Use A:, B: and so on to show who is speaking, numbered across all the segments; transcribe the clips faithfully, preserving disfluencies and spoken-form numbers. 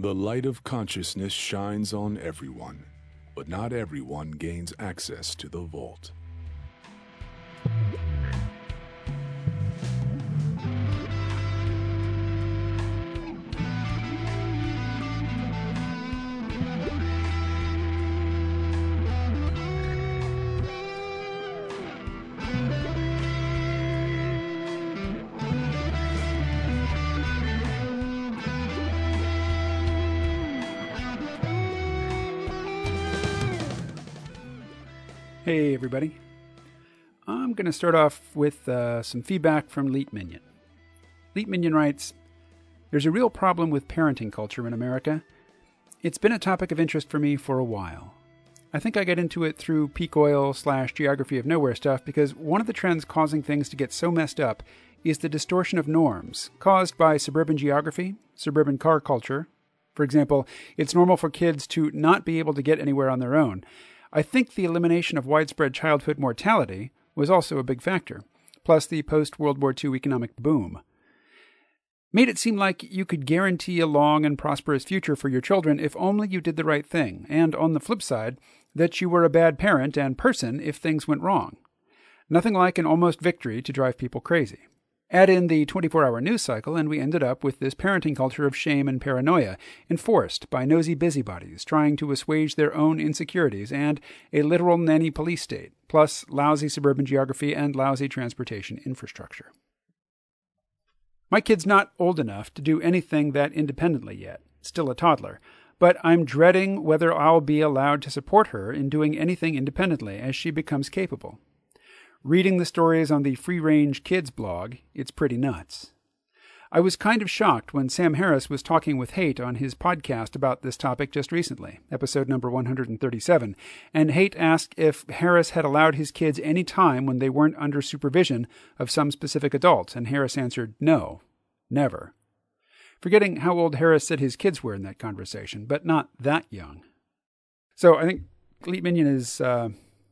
A: The light of consciousness shines on everyone, but not everyone gains access to the vault.
B: Hey everybody. I'm going to start off with uh, some feedback from Leet Minion. Leet Minion writes, "There's a real problem with parenting culture in America. It's been a topic of interest for me for a while. I think I got into it through peak oil slash geography of nowhere stuff because one of the trends causing things to get so messed up is the distortion of norms caused by suburban geography, suburban car culture. For example, it's normal for kids to not be able to get anywhere on their own. I think the elimination of widespread childhood mortality was also a big factor, plus the post-World War Two economic boom. Made it seem like you could guarantee a long and prosperous future for your children if only you did the right thing, and on the flip side, that you were a bad parent and person if things went wrong. Nothing like an almost victory to drive people crazy. Add in the twenty-four hour news cycle, and we ended up with this parenting culture of shame and paranoia, enforced by nosy busybodies trying to assuage their own insecurities, and a literal nanny police state, plus lousy suburban geography and lousy transportation infrastructure. My kid's not old enough to do anything that independently yet, still a toddler, but I'm dreading whether I'll be allowed to support her in doing anything independently as she becomes capable. Reading the stories on the Free Range Kids blog, it's pretty nuts. I was kind of shocked when Sam Harris was talking with Haight on his podcast about this topic just recently, episode number one hundred thirty-seven, and Haight asked if Harris had allowed his kids any time when they weren't under supervision of some specific adult, and Harris answered no, never. Forgetting how old Harris said his kids were in that conversation, but not that young. So I think Leet Minion is... Uh,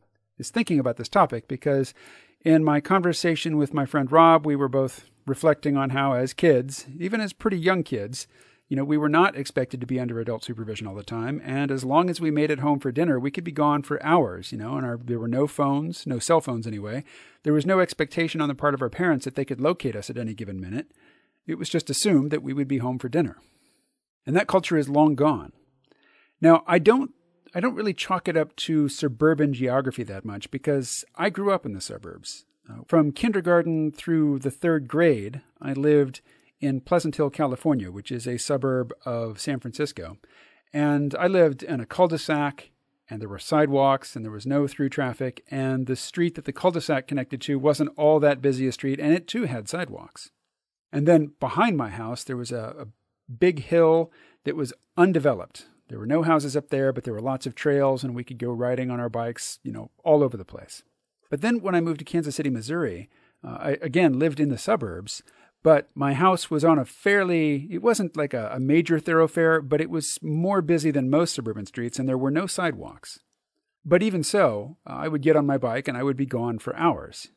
B: is thinking about this topic because in my conversation with my friend Rob, we were both reflecting on how as kids, even as pretty young kids, you know, we were not expected to be under adult supervision all the time. And as long as we made it home for dinner, we could be gone for hours, you know, and our, there were no phones, no cell phones anyway. There was no expectation on the part of our parents that they could locate us at any given minute. It was just assumed that we would be home for dinner. And that culture is long gone. Now, I don't I don't really chalk it up to suburban geography that much because I grew up in the suburbs. Uh, from kindergarten through the third grade, I lived in Pleasant Hill, California, which is a suburb of San Francisco. And I lived in a cul-de-sac, and there were sidewalks, and there was no through traffic, and the street that the cul-de-sac connected to wasn't all that busy a street, and it too had sidewalks. And then behind my house, there was a, a big hill that was undeveloped. There were no houses up there, but there were lots of trails, and we could go riding on our bikes, you know, all over the place. But then when I moved to Kansas City, Missouri, uh, I, again, lived in the suburbs, but my house was on a fairly, it wasn't like a, a major thoroughfare, but it was more busy than most suburban streets, and there were no sidewalks. But even so, uh, I would get on my bike, and I would be gone for hours.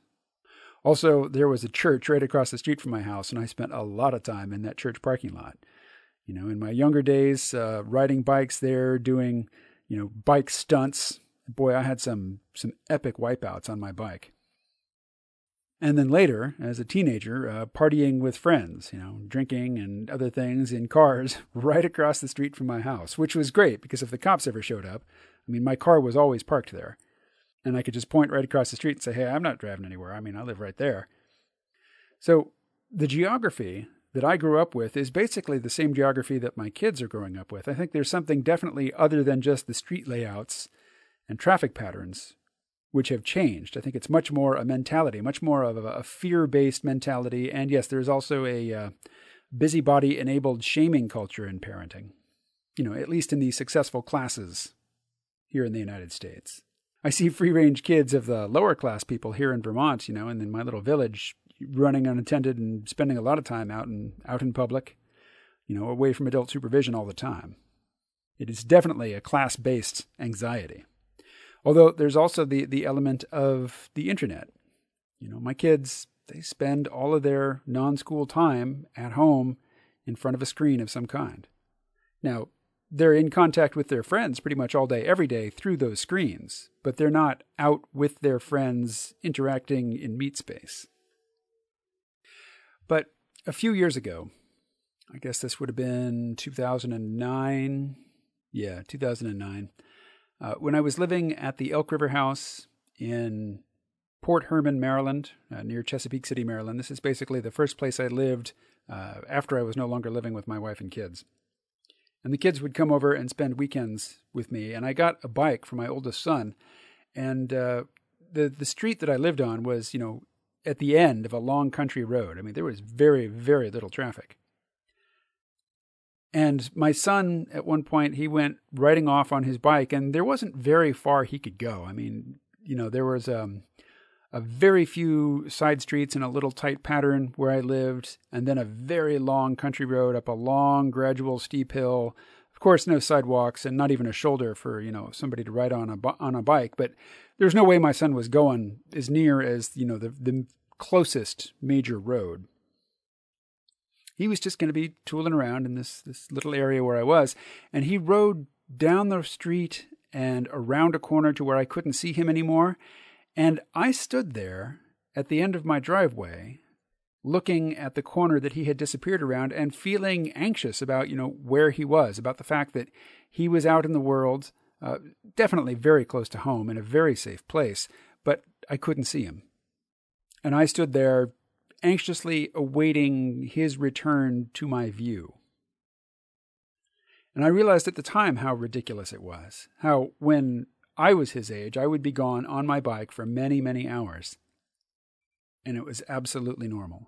B: Also, there was a church right across the street from my house, and I spent a lot of time in that church parking lot. You know, in my younger days, uh, riding bikes there, doing, you know, bike stunts. Boy, I had some some epic wipeouts on my bike. And then later, as a teenager, uh, partying with friends, you know, drinking and other things in cars right across the street from my house, which was great because if the cops ever showed up, I mean, my car was always parked there. And I could just point right across the street and say, hey, I'm not driving anywhere. I mean, I live right there. So the geography that I grew up with is basically the same geography that my kids are growing up with. I think there's something definitely other than just the street layouts and traffic patterns which have changed. I think it's much more a mentality, much more of a, a fear-based mentality. And yes, there's also a uh, busybody-enabled shaming culture in parenting, you know, at least in the successful classes here in the United States. I see free-range kids of the lower-class people here in Vermont, you know, and in my little village, running unattended and spending a lot of time out in out in public, you know, away from adult supervision all the time. It is definitely a class-based anxiety. Although there's also the, the element of the internet. You know, my kids, they spend all of their non-school time at home in front of a screen of some kind. Now, they're in contact with their friends pretty much all day, every day through those screens, but they're not out with their friends interacting in meat space. But a few years ago, I guess this would have been two thousand nine. Yeah, two thousand nine. Uh, when I was living at the Elk River House in Port Herman, Maryland, uh, near Chesapeake City, Maryland. This is basically the first place I lived uh, after I was no longer living with my wife and kids. And the kids would come over and spend weekends with me. And I got a bike for my oldest son. And uh, the the street that I lived on was, you know, at the end of a long country road. I mean, there was very, very little traffic. And my son, at one point, he went riding off on his bike, and there wasn't very far he could go. I mean, you know, there was um, a very few side streets in a little tight pattern where I lived, and then a very long country road up a long, gradual, steep hill. Of course, no sidewalks and not even a shoulder for, you know, somebody to ride on a on a bike. But there's no way my son was going as near as, you know, the the closest major road. He was just going to be tooling around in this this little area where I was, and he rode down the street and around a corner to where I couldn't see him anymore. And I stood there at the end of my driveway, looking at the corner that he had disappeared around and feeling anxious about, you know, where he was, about the fact that he was out in the world, uh, definitely very close to home in a very safe place, but I couldn't see him. And I stood there anxiously awaiting his return to my view. And I realized at the time how ridiculous it was, how when I was his age, I would be gone on my bike for many, many hours. And it was absolutely normal.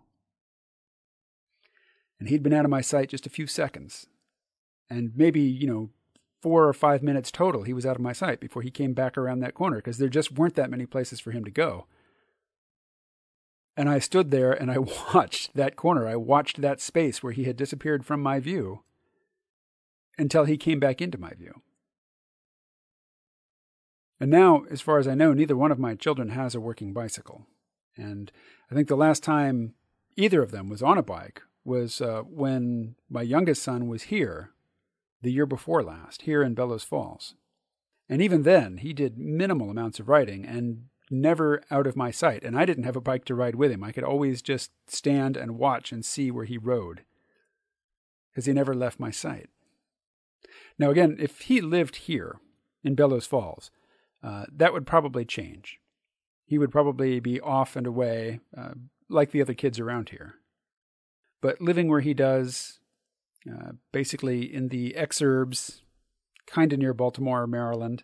B: And he'd been out of my sight just a few seconds. And maybe, you know, four or five minutes total, he was out of my sight before he came back around that corner, because there just weren't that many places for him to go. And I stood there and I watched that corner. I watched that space where he had disappeared from my view until he came back into my view. And now, as far as I know, neither one of my children has a working bicycle. And I think the last time either of them was on a bike was uh, when my youngest son was here the year before last, here in Bellows Falls. And even then, he did minimal amounts of riding and never out of my sight. And I didn't have a bike to ride with him. I could always just stand and watch and see where he rode, because he never left my sight. Now, again, if he lived here in Bellows Falls, uh, that would probably change. He would probably be off and away uh, like the other kids around here. But living where he does, uh, basically in the exurbs, kind of near Baltimore, Maryland,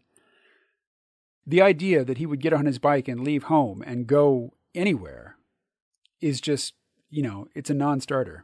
B: the idea that he would get on his bike and leave home and go anywhere is just, you know, it's a non-starter.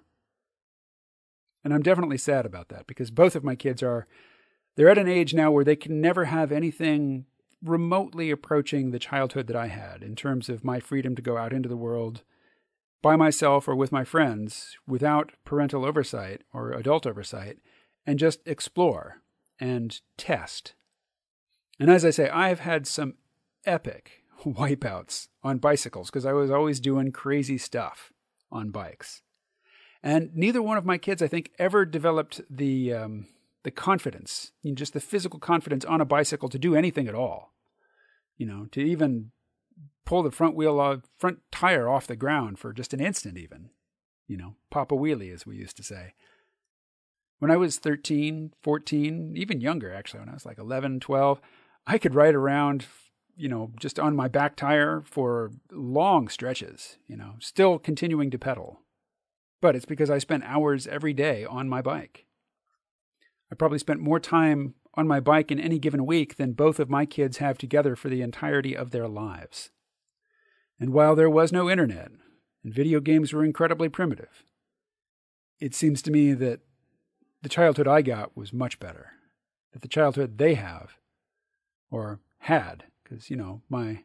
B: And I'm definitely sad about that, because both of my kids are, they're at an age now where they can never have anything remotely approaching the childhood that I had in terms of my freedom to go out into the world by myself or with my friends without parental oversight or adult oversight, and just explore and test. And as I say, I've had some epic wipeouts on bicycles because I was always doing crazy stuff on bikes. And neither one of my kids, I think, ever developed the um, the confidence, you know, just the physical confidence on a bicycle to do anything at all. You know, to even pull the front wheel, uh, front tire off the ground for just an instant even. You know, pop a wheelie, as we used to say. When I was thirteen, fourteen, even younger actually, when I was like eleven, twelve, I could ride around, you know, just on my back tire for long stretches, you know, still continuing to pedal. But it's because I spent hours every day on my bike. I probably spent more time on my bike in any given week than both of my kids have together for the entirety of their lives. And while there was no internet, and video games were incredibly primitive, it seems to me that the childhood I got was much better. That the childhood they have, or had, because, you know, my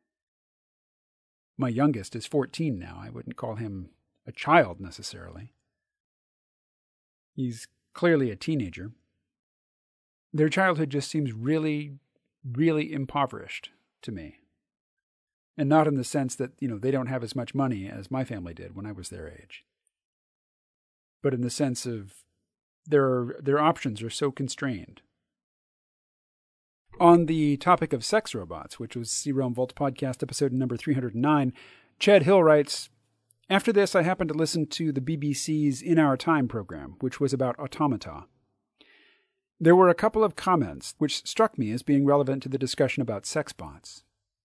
B: my youngest is fourteen now. I wouldn't call him a child necessarily. He's clearly a teenager. Their childhood just seems really, really impoverished to me. And not in the sense that, you know, they don't have as much money as my family did when I was their age. But in the sense of their, their options are so constrained. On the topic of sex robots, which was C Realm Vault Podcast episode number three hundred nine, Chad Hill writes, "After this, I happened to listen to the B B C's In Our Time program, which was about automata. There were a couple of comments which struck me as being relevant to the discussion about sex bots.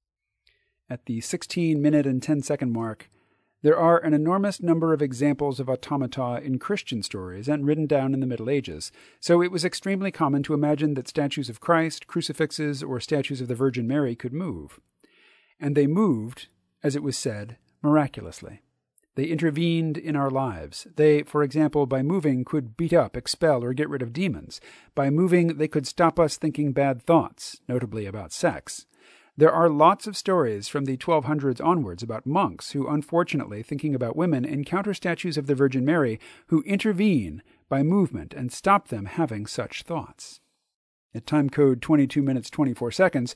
B: At the sixteen minute and ten second mark, there are an enormous number of examples of automata in Christian stories and written down in the Middle Ages, so it was extremely common to imagine that statues of Christ, crucifixes, or statues of the Virgin Mary could move. And they moved, as it was said, miraculously. They intervened in our lives. They, for example, by moving, could beat up, expel, or get rid of demons. By moving, they could stop us thinking bad thoughts, notably about sex. There are lots of stories from the twelve hundreds onwards about monks who, unfortunately, thinking about women, encounter statues of the Virgin Mary who intervene by movement and stop them having such thoughts." At time code twenty-two minutes twenty-four seconds,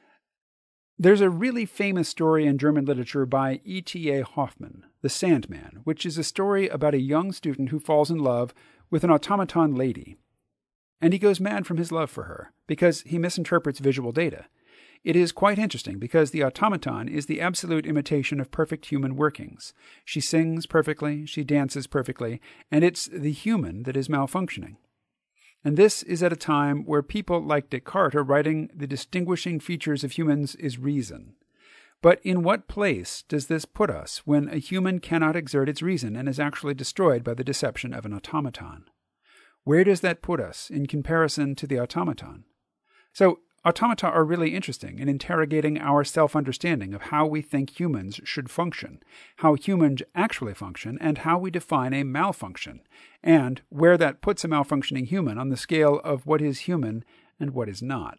B: there's a really famous story in German literature by E T A Hoffmann, The Sandman, which is a story about a young student who falls in love with an automaton lady. And he goes mad from his love for her because he misinterprets visual data. It is quite interesting because the automaton is the absolute imitation of perfect human workings. She sings perfectly, she dances perfectly, and it's the human that is malfunctioning. And this is at a time where people like Descartes are writing the distinguishing features of humans is reason. But in what place does this put us when a human cannot exert its reason and is actually destroyed by the deception of an automaton? Where does that put us in comparison to the automaton? So, automata are really interesting in interrogating our self-understanding of how we think humans should function, how humans actually function, and how we define a malfunction, and where that puts a malfunctioning human on the scale of what is human and what is not.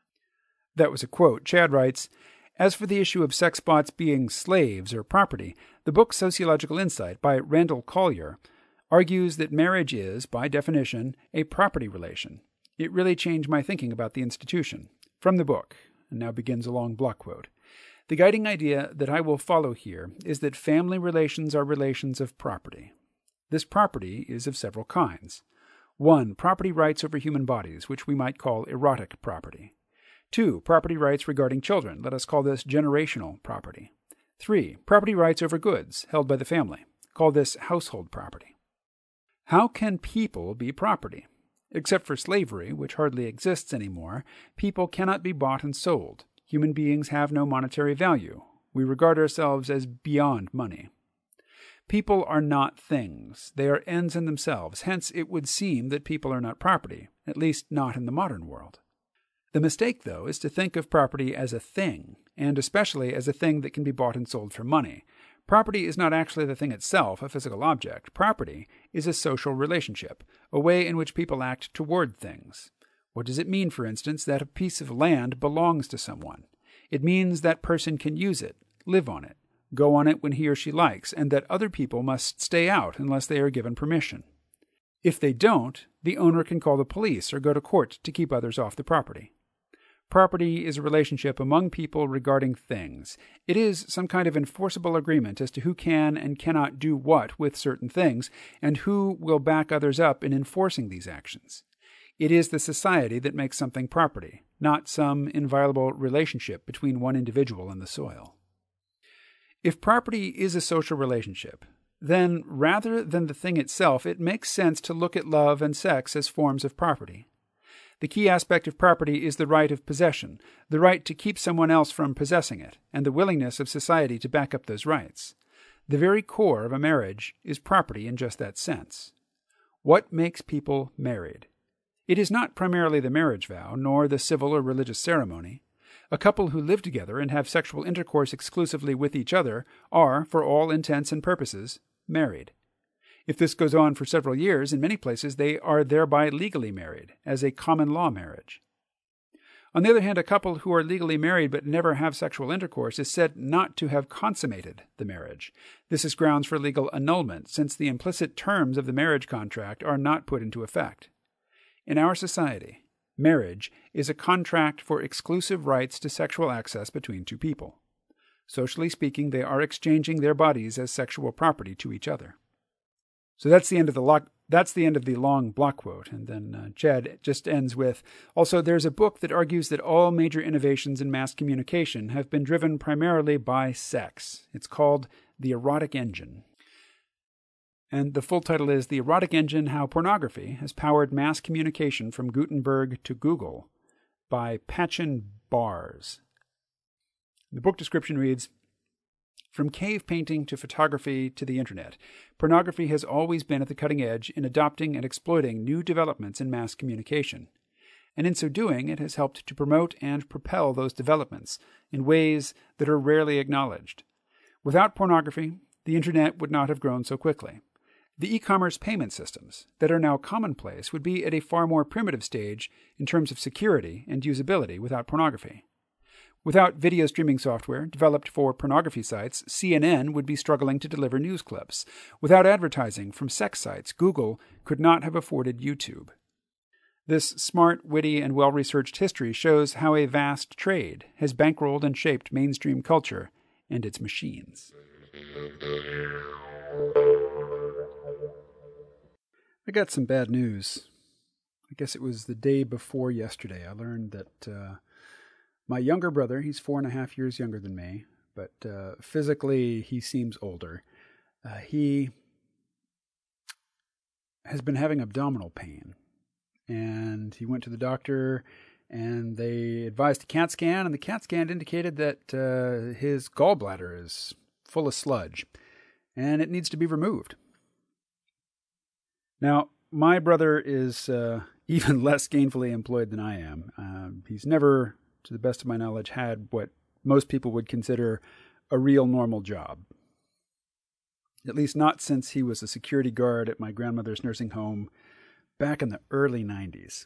B: That was a quote. Chad writes, "As for the issue of sex bots being slaves or property, the book Sociological Insight by Randall Collier argues that marriage is, by definition, a property relation. It really changed my thinking about the institution." From the book, and now begins a long block quote. "The guiding idea that I will follow here is that family relations are relations of property. This property is of several kinds. One, property rights over human bodies, which we might call erotic property. Two, property rights regarding children. Let us call this generational property. Three, property rights over goods held by the family. Call this household property. How can people be property? Except for slavery, which hardly exists anymore, people cannot be bought and sold. Human beings have no monetary value. We regard ourselves as beyond money. People are not things. They are ends in themselves. Hence, it would seem that people are not property, at least not in the modern world. The mistake, though, is to think of property as a thing, and especially as a thing that can be bought and sold for money. Property is not actually the thing itself, a physical object. Property is a social relationship, a way in which people act toward things. What does it mean, for instance, that a piece of land belongs to someone? It means that person can use it, live on it, go on it when he or she likes, and that other people must stay out unless they are given permission. If they don't, the owner can call the police or go to court to keep others off the property. Property is a relationship among people regarding things. It is some kind of enforceable agreement as to who can and cannot do what with certain things, and who will back others up in enforcing these actions. It is the society that makes something property, not some inviolable relationship between one individual and the soil. If property is a social relationship, then rather than the thing itself, it makes sense to look at love and sex as forms of property. The key aspect of property is the right of possession, the right to keep someone else from possessing it, and the willingness of society to back up those rights. The very core of a marriage is property in just that sense. What makes people married? It is not primarily the marriage vow, nor the civil or religious ceremony. A couple who live together and have sexual intercourse exclusively with each other are, for all intents and purposes, married. If this goes on for several years, in many places they are thereby legally married, as a common law marriage. On the other hand, a couple who are legally married but never have sexual intercourse is said not to have consummated the marriage. This is grounds for legal annulment, since the implicit terms of the marriage contract are not put into effect. In our society, marriage is a contract for exclusive rights to sexual access between two people. Socially speaking, they are exchanging their bodies as sexual property to each other. So that's the end of the, lo- That's the end of the long block quote. And then uh, Chad just ends with, also, there's a book that argues that all major innovations in mass communication have been driven primarily by sex. It's called The Erotic Engine. And the full title is The Erotic Engine, How Pornography Has Powered Mass Communication from Gutenberg to Google by Patchen Bars. The book description reads, from cave painting to photography to the internet, pornography has always been at the cutting edge in adopting and exploiting new developments in mass communication. And in so doing, it has helped to promote and propel those developments in ways that are rarely acknowledged. Without pornography, the internet would not have grown so quickly. The e-commerce payment systems that are now commonplace would be at a far more primitive stage in terms of security and usability without pornography. Without video streaming software developed for pornography sites, C N N would be struggling to deliver news clips. Without advertising from sex sites, Google could not have afforded YouTube. This smart, witty, and well-researched history shows how a vast trade has bankrolled and shaped mainstream culture and its machines. I got some bad news. I guess it was the day before yesterday. I learned that uh, my younger brother, he's four and a half years younger than me, but uh, physically he seems older. Uh, he has been having abdominal pain, and he went to the doctor, and they advised a CAT scan, and the CAT scan indicated that uh, his gallbladder is full of sludge, and it needs to be removed. Now, my brother is uh, even less gainfully employed than I am. Uh, he's never, to the best of my knowledge, had what most people would consider a real normal job. At least not since he was a security guard at my grandmother's nursing home back in the early nineties.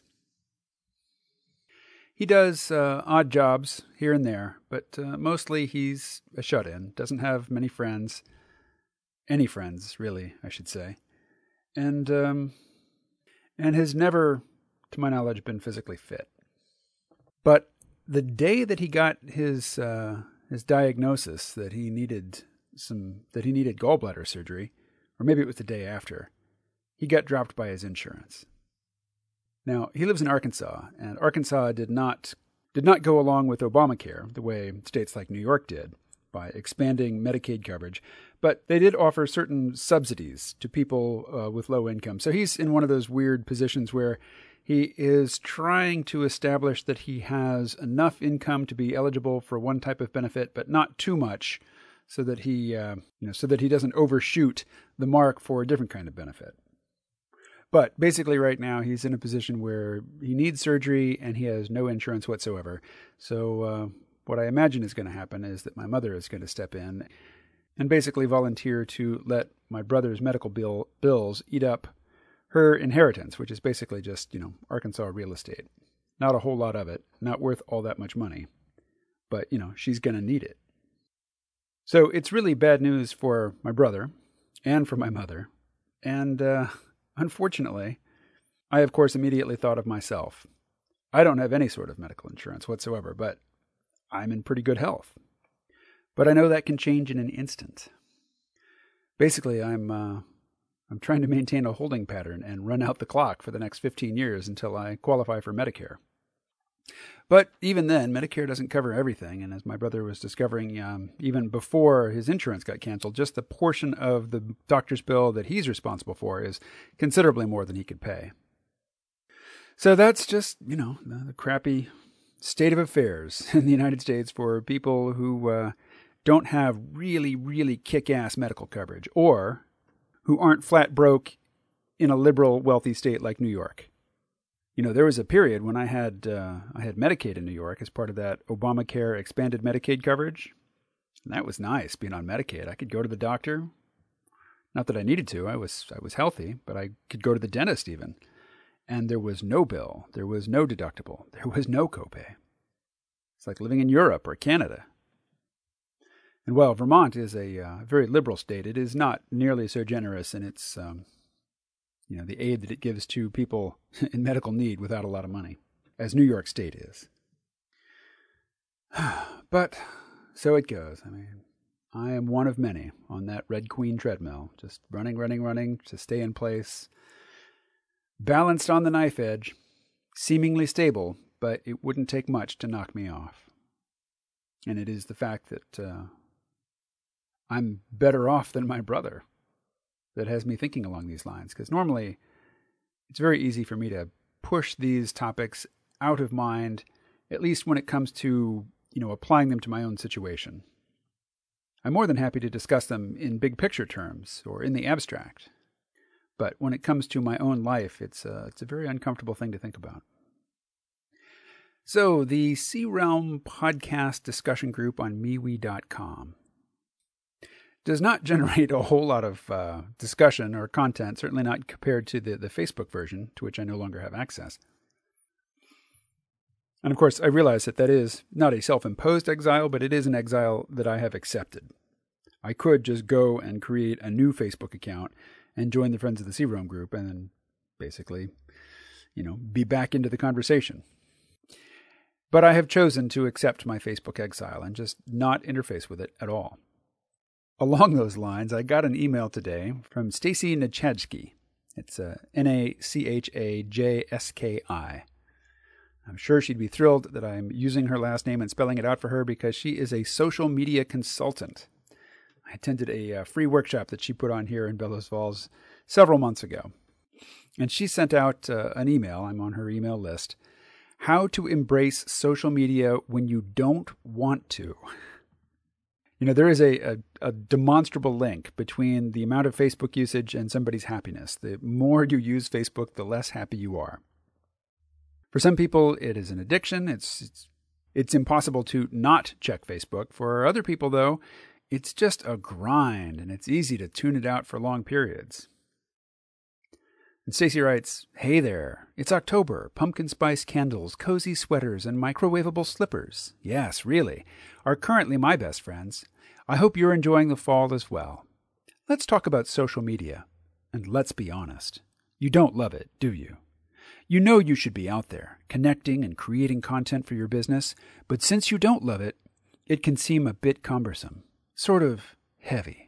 B: He does uh, odd jobs here and there, but uh, mostly he's a shut-in, doesn't have many friends. Any friends, really, I should say. And um, and has never, to my knowledge, been physically fit. But the day that he got his uh, his diagnosis that he needed some that he needed gallbladder surgery, or maybe it was the day after, he got dropped by his insurance. Now, he lives in Arkansas, and Arkansas did not did not go along with Obamacare the way states like New York did by expanding Medicaid coverage, but they did offer certain subsidies to people uh, with low income. So he's in one of those weird positions where he is trying to establish that he has enough income to be eligible for one type of benefit, but not too much, so that he, uh, you know, so that he doesn't overshoot the mark for a different kind of benefit. But basically right now he's in a position where he needs surgery and he has no insurance whatsoever. So uh, what I imagine is going to happen is that my mother is going to step in and basically volunteer to let my brother's medical bill bills eat up her inheritance, which is basically just, you know, Arkansas real estate. Not a whole lot of it, not worth all that much money. But, you know, she's going to need it. So it's really bad news for my brother and for my mother. And uh, unfortunately, I, of course, immediately thought of myself. I don't have any sort of medical insurance whatsoever, but I'm in pretty good health. But I know that can change in an instant. Basically, I'm uh, I'm trying to maintain a holding pattern and run out the clock for the next fifteen years until I qualify for Medicare. But even then, Medicare doesn't cover everything. And as my brother was discovering, um, even before his insurance got canceled, just the portion of the doctor's bill that he's responsible for is considerably more than he could pay. So that's just, you know, the, the crappy state of affairs in the United States for people who uh, don't have really, really kick-ass medical coverage, or who aren't flat broke in a liberal, wealthy state like New York. You know, there was a period when I had uh, I had Medicaid in New York as part of that Obamacare expanded Medicaid coverage. And that was nice, being on Medicaid. I could go to the doctor. Not that I needed to. I was I was healthy, but I could go to the dentist even. And there was no bill. There was no deductible. There was no copay. It's like living in Europe or Canada. And while Vermont is a uh, very liberal state, it is not nearly so generous in its, um, you know, the aid that it gives to people in medical need without a lot of money, as New York State is. But so it goes. I mean, I am one of many on that Red Queen treadmill, just running, running, running to stay in place. balanced on the knife edge, seemingly stable, but it wouldn't take much to knock me off. And it is the fact that uh, I'm better off than my brother that has me thinking along these lines. Because normally it's very easy for me to push these topics out of mind, at least when it comes to, you know, applying them to my own situation. I'm more than happy to discuss them in big picture terms or in the abstract. But when it comes to my own life, it's a, it's a very uncomfortable thing to think about. So, the C-Realm podcast discussion group on MeWe dot com does not generate a whole lot of uh, discussion or content, certainly not compared to the, the Facebook version, to which I no longer have access. And of course, I realize that that is not a self-imposed exile, but it is an exile that I have accepted. I could just go and create a new Facebook account and join the Friends of the C-Realm group and then basically, you know, be back into the conversation. But I have chosen to accept my Facebook exile and just not interface with it at all. Along those lines, I got an email today from Stacy Nachajski. It's uh, N A C H A J S K I. I'm sure she'd be thrilled that I'm using her last name and spelling it out for her because she is a social media consultant. I attended a uh, free workshop that she put on here in Bellows Falls several months ago. And she sent out uh, an email, I'm on her email list, how to embrace social media when you don't want to. You know, there is a, a, a demonstrable link between the amount of Facebook usage and somebody's happiness. The more you use Facebook, the less happy you are. For some people, it is an addiction. It's, it's, it's impossible to not check Facebook. For other people, though, it's just a grind, and it's easy to tune it out for long periods. And Stacy writes, "Hey there, it's October. Pumpkin spice candles, cozy sweaters, and microwavable slippers, yes, really, are currently my best friends. I hope you're enjoying the fall as well. Let's talk about social media. And let's be honest, you don't love it, do you? You know you should be out there, connecting and creating content for your business, but since you don't love it, it can seem a bit cumbersome, sort of heavy.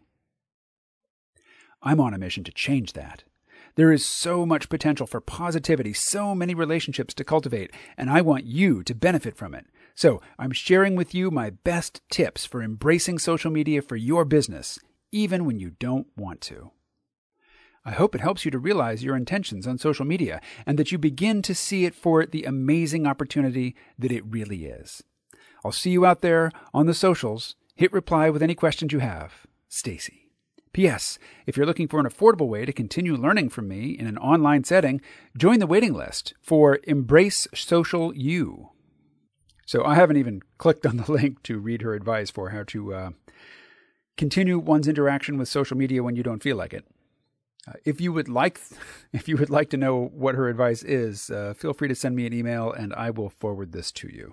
B: I'm on a mission to change that. There is so much potential for positivity, so many relationships to cultivate, and I want you to benefit from it. So I'm sharing with you my best tips for embracing social media for your business, even when you don't want to. I hope it helps you to realize your intentions on social media and that you begin to see it for the amazing opportunity that it really is. I'll see you out there on the socials. Hit reply with any questions you have. Stacy. P S. If you're looking for an affordable way to continue learning from me in an online setting, join the waiting list for Embrace Social U. So I haven't even clicked on the link to read her advice for how to uh, continue one's interaction with social media when you don't feel like it. Uh, if you would like, if you would like to know what her advice is, uh, feel free to send me an email and I will forward this to you.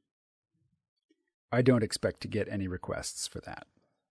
B: I don't expect to get any requests for that.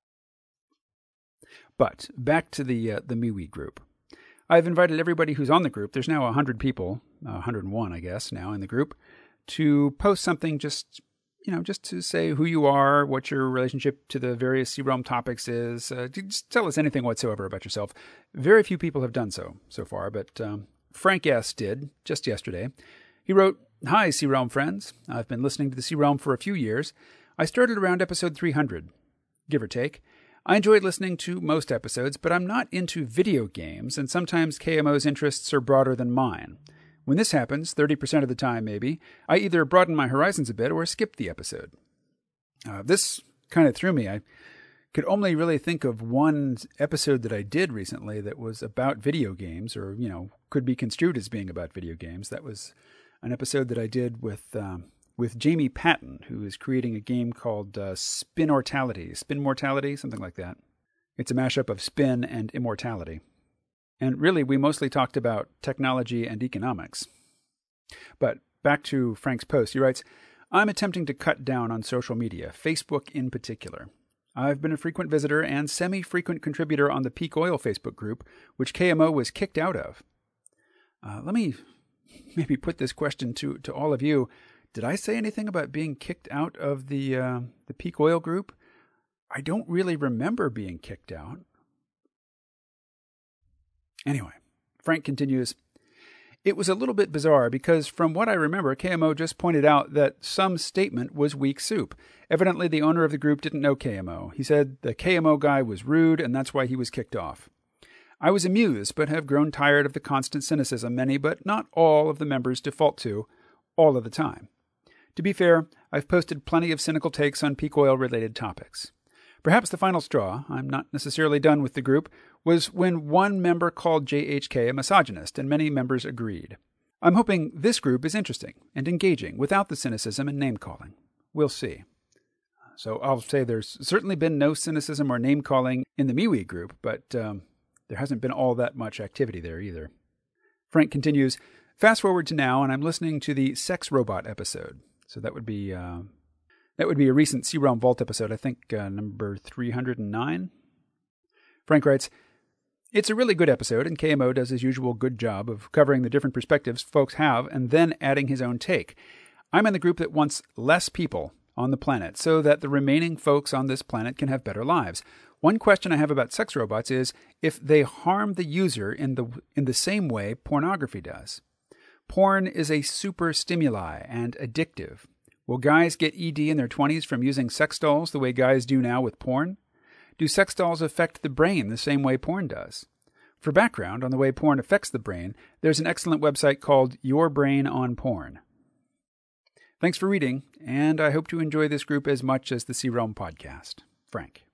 B: But back to the uh, the MeWe group. I've invited everybody who's on the group. There's now one hundred people, uh, one hundred one, I guess, now in the group, to post something just, you know, just to say who you are, what your relationship to the various C-Realm topics is. Uh, just tell us anything whatsoever about yourself. Very few people have done so so far, but um, Frank S. did just yesterday. He wrote, "Hi, C-Realm friends. I've been listening to the C-Realm for a few years. I started around episode three hundred, give or take. I enjoyed listening to most episodes, but I'm not into video games, and sometimes K M O's interests are broader than mine. When this happens, thirty percent of the time maybe, I either broaden my horizons a bit or skip the episode." Uh, this kind of threw me. I could only really think of one episode that I did recently that was about video games, or, you know, could be construed as being about video games. That was an episode that I did with... Um, with Jamie Patton, who is creating a game called uh, Spin-Ortality. Spin-Mortality, something like that. It's a mashup of spin and immortality. And really, we mostly talked about technology and economics. But back to Frank's post. He writes, "I'm attempting to cut down on social media, Facebook in particular. I've been a frequent visitor and semi-frequent contributor on the Peak Oil Facebook group, which K M O was kicked out of." Uh, let me maybe put this question to, to all of you. Did I say anything about being kicked out of the uh, the Peak Oil group? I don't really remember being kicked out. Anyway, Frank continues, It was a little bit bizarre because from what I remember, K M O just pointed out that some statement was weak soup. Evidently, the owner of the group didn't know K M O. He said the K M O guy was rude and that's why he was kicked off. I was amused, but have grown tired of the constant cynicism many, but not all of the members default to all of the time. To be fair, I've posted plenty of cynical takes on peak oil-related topics. Perhaps the final straw, I'm not necessarily done with the group, was when one member called J H K a misogynist, and many members agreed. I'm hoping this group is interesting and engaging without the cynicism and name-calling. We'll see. So I'll say there's certainly been no cynicism or name-calling in the MeWe group, but um, there hasn't been all that much activity there either. Frank continues, fast forward to now, and I'm listening to the Sex Robot episode. So that would be uh, that would be a recent C-Realm Vault episode, I think uh, number three hundred nine. Frank writes, it's a really good episode, and K M O does his usual good job of covering the different perspectives folks have and then adding his own take. I'm in the group that wants less people on the planet so that the remaining folks on this planet can have better lives. One question I have about sex robots is if they harm the user in the in the same way pornography does. Porn is a super stimuli and addictive. Will guys get E D in their twenties from using sex dolls the way guys do now with porn? Do sex dolls affect the brain the same way porn does? For background on the way porn affects the brain, there's an excellent website called Your Brain on Porn. Thanks for reading, and I hope to enjoy this group as much as the C-Realm podcast. Frank.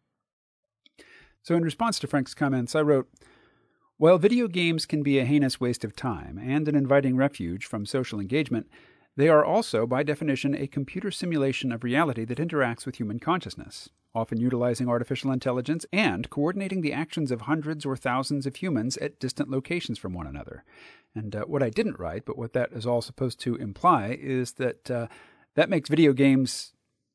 B: So in response to Frank's comments, I wrote, while video games can be a heinous waste of time and an inviting refuge from social engagement, they are also, by definition, a computer simulation of reality that interacts with human consciousness, often utilizing artificial intelligence and coordinating the actions of hundreds or thousands of humans at distant locations from one another. And uh, what I didn't write, but what that is all supposed to imply, is that uh, that makes video games,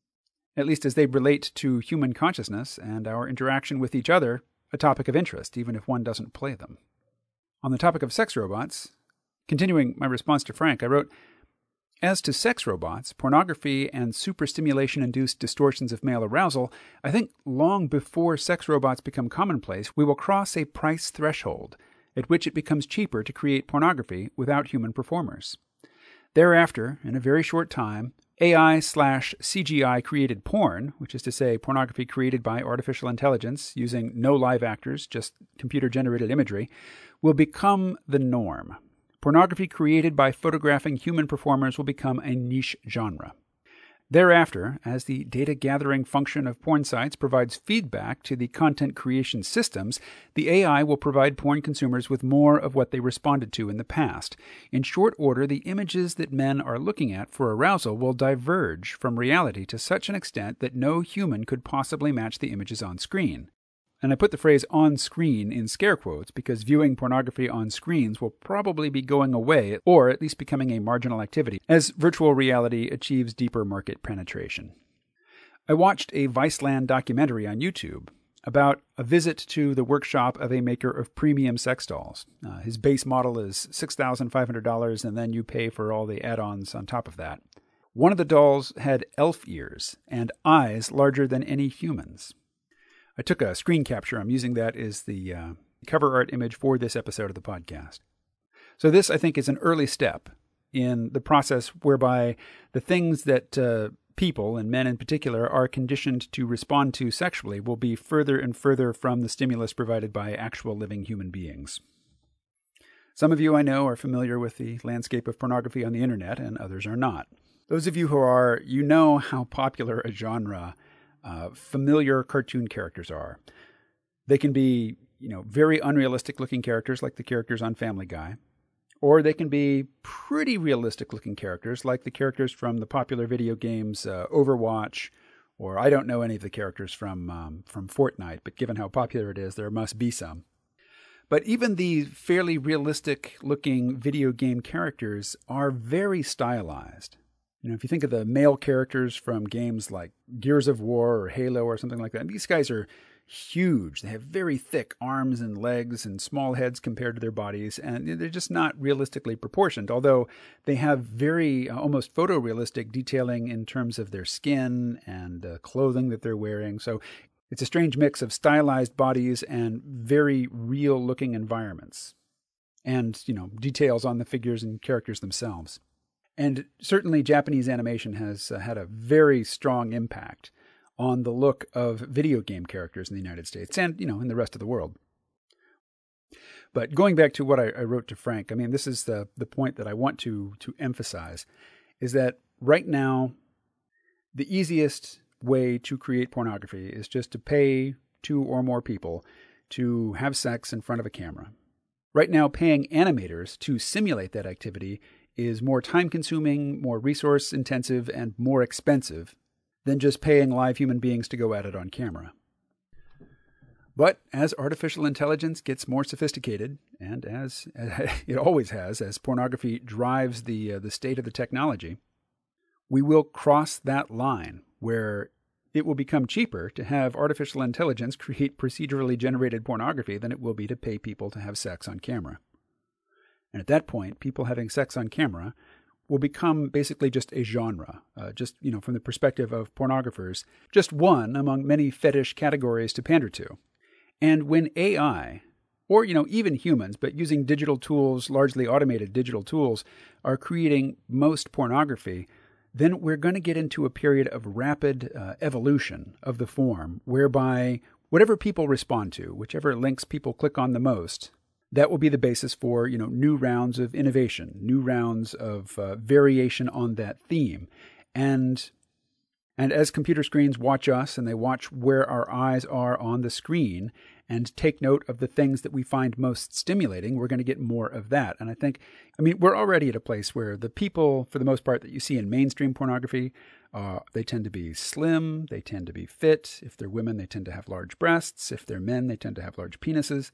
B: at least as they relate to human consciousness and our interaction with each other, a topic of interest, even if one doesn't play them. On the topic of sex robots, continuing my response to Frank, I wrote, as to sex robots, pornography, and superstimulation-induced distortions of male arousal, I think long before sex robots become commonplace, we will cross a price threshold at which it becomes cheaper to create pornography without human performers. Thereafter, in a very short time, A I slash C G I created porn, which is to say pornography created by artificial intelligence using no live actors, just computer-generated imagery, will become the norm. Pornography created by photographing human performers will become a niche genre. Thereafter, as the data-gathering function of porn sites provides feedback to the content creation systems, the A I will provide porn consumers with more of what they responded to in the past. In short order, the images that men are looking at for arousal will diverge from reality to such an extent that no human could possibly match the images on screen. And I put the phrase on screen in scare quotes because viewing pornography on screens will probably be going away, or at least becoming a marginal activity, as virtual reality achieves deeper market penetration. I watched a Viceland documentary on YouTube about a visit to the workshop of a maker of premium sex dolls. Uh, his base model is six thousand five hundred dollars, and then you pay for all the add-ons on top of that. One of the dolls had elf ears and eyes larger than any human's. I took a screen capture. I'm using that as the uh, cover art image for this episode of the podcast. So this, I think, is an early step in the process whereby the things that uh, people, and men in particular, are conditioned to respond to sexually will be further and further from the stimulus provided by actual living human beings. Some of you I know are familiar with the landscape of pornography on the internet, and others are not. Those of you who are, you know how popular a genre Uh, familiar cartoon characters are. They can be, you know, very unrealistic looking characters like the characters on Family Guy, or they can be pretty realistic looking characters like the characters from the popular video games uh, Overwatch, or I don't know any of the characters from um, from Fortnite, but given how popular it is, there must be some. But even the fairly realistic looking video game characters are very stylized. You know, if you think of the male characters from games like Gears of War or Halo or something like that, these guys are huge. They have very thick arms and legs and small heads compared to their bodies, and they're just not realistically proportioned, although they have very uh, almost photorealistic detailing in terms of their skin and the clothing that they're wearing. So it's a strange mix of stylized bodies and very real-looking environments. and, you know, details on the figures and characters themselves. And certainly Japanese animation has uh, had a very strong impact on the look of video game characters in the United States and, you know, in the rest of the world. But going back to what I, I wrote to Frank, I mean, this is the the point that I want to to emphasize, is that right now, the easiest way to create pornography is just to pay two or more people to have sex in front of a camera. Right now, paying animators to simulate that activity is more time-consuming, more resource-intensive, and more expensive than just paying live human beings to go at it on camera. But as artificial intelligence gets more sophisticated, and as it always has, as pornography drives the uh, the state of the technology, we will cross that line where it will become cheaper to have artificial intelligence create procedurally generated pornography than it will be to pay people to have sex on camera. And at that point, people having sex on camera will become basically just a genre, uh, just, you know, from the perspective of pornographers, just one among many fetish categories to pander to. And when A I, or, you know, even humans, but using digital tools, largely automated digital tools, are creating most pornography, then we're going to get into a period of rapid uh, evolution of the form, whereby whatever people respond to, whichever links people click on the most, that will be the basis for, you know, new rounds of innovation, new rounds of uh, variation on that theme. And and as computer screens watch us and they watch where our eyes are on the screen and take note of the things that we find most stimulating, we're going to get more of that. And I think, I mean, we're already at a place where the people, for the most part, that you see in mainstream pornography, uh, they tend to be slim, they tend to be fit. If they're women, they tend to have large breasts. If they're men, they tend to have large penises.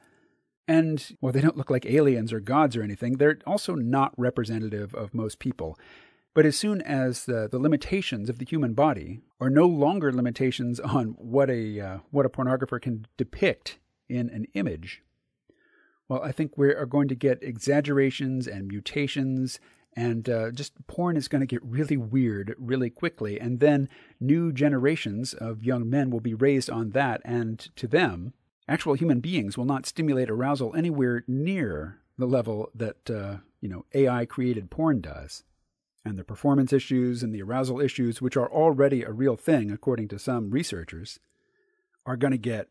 B: And, well, they don't look like aliens or gods or anything. They're also not representative of most people. But as soon as the, the limitations of the human body are no longer limitations on what a uh, what a pornographer can depict in an image, well, I think we are going to get exaggerations and mutations, and uh, just porn is going to get really weird really quickly. And then new generations of young men will be raised on that, and to them, actual human beings will not stimulate arousal anywhere near the level that uh, you know A I-created porn does. And the performance issues and the arousal issues, which are already a real thing, according to some researchers, are going to get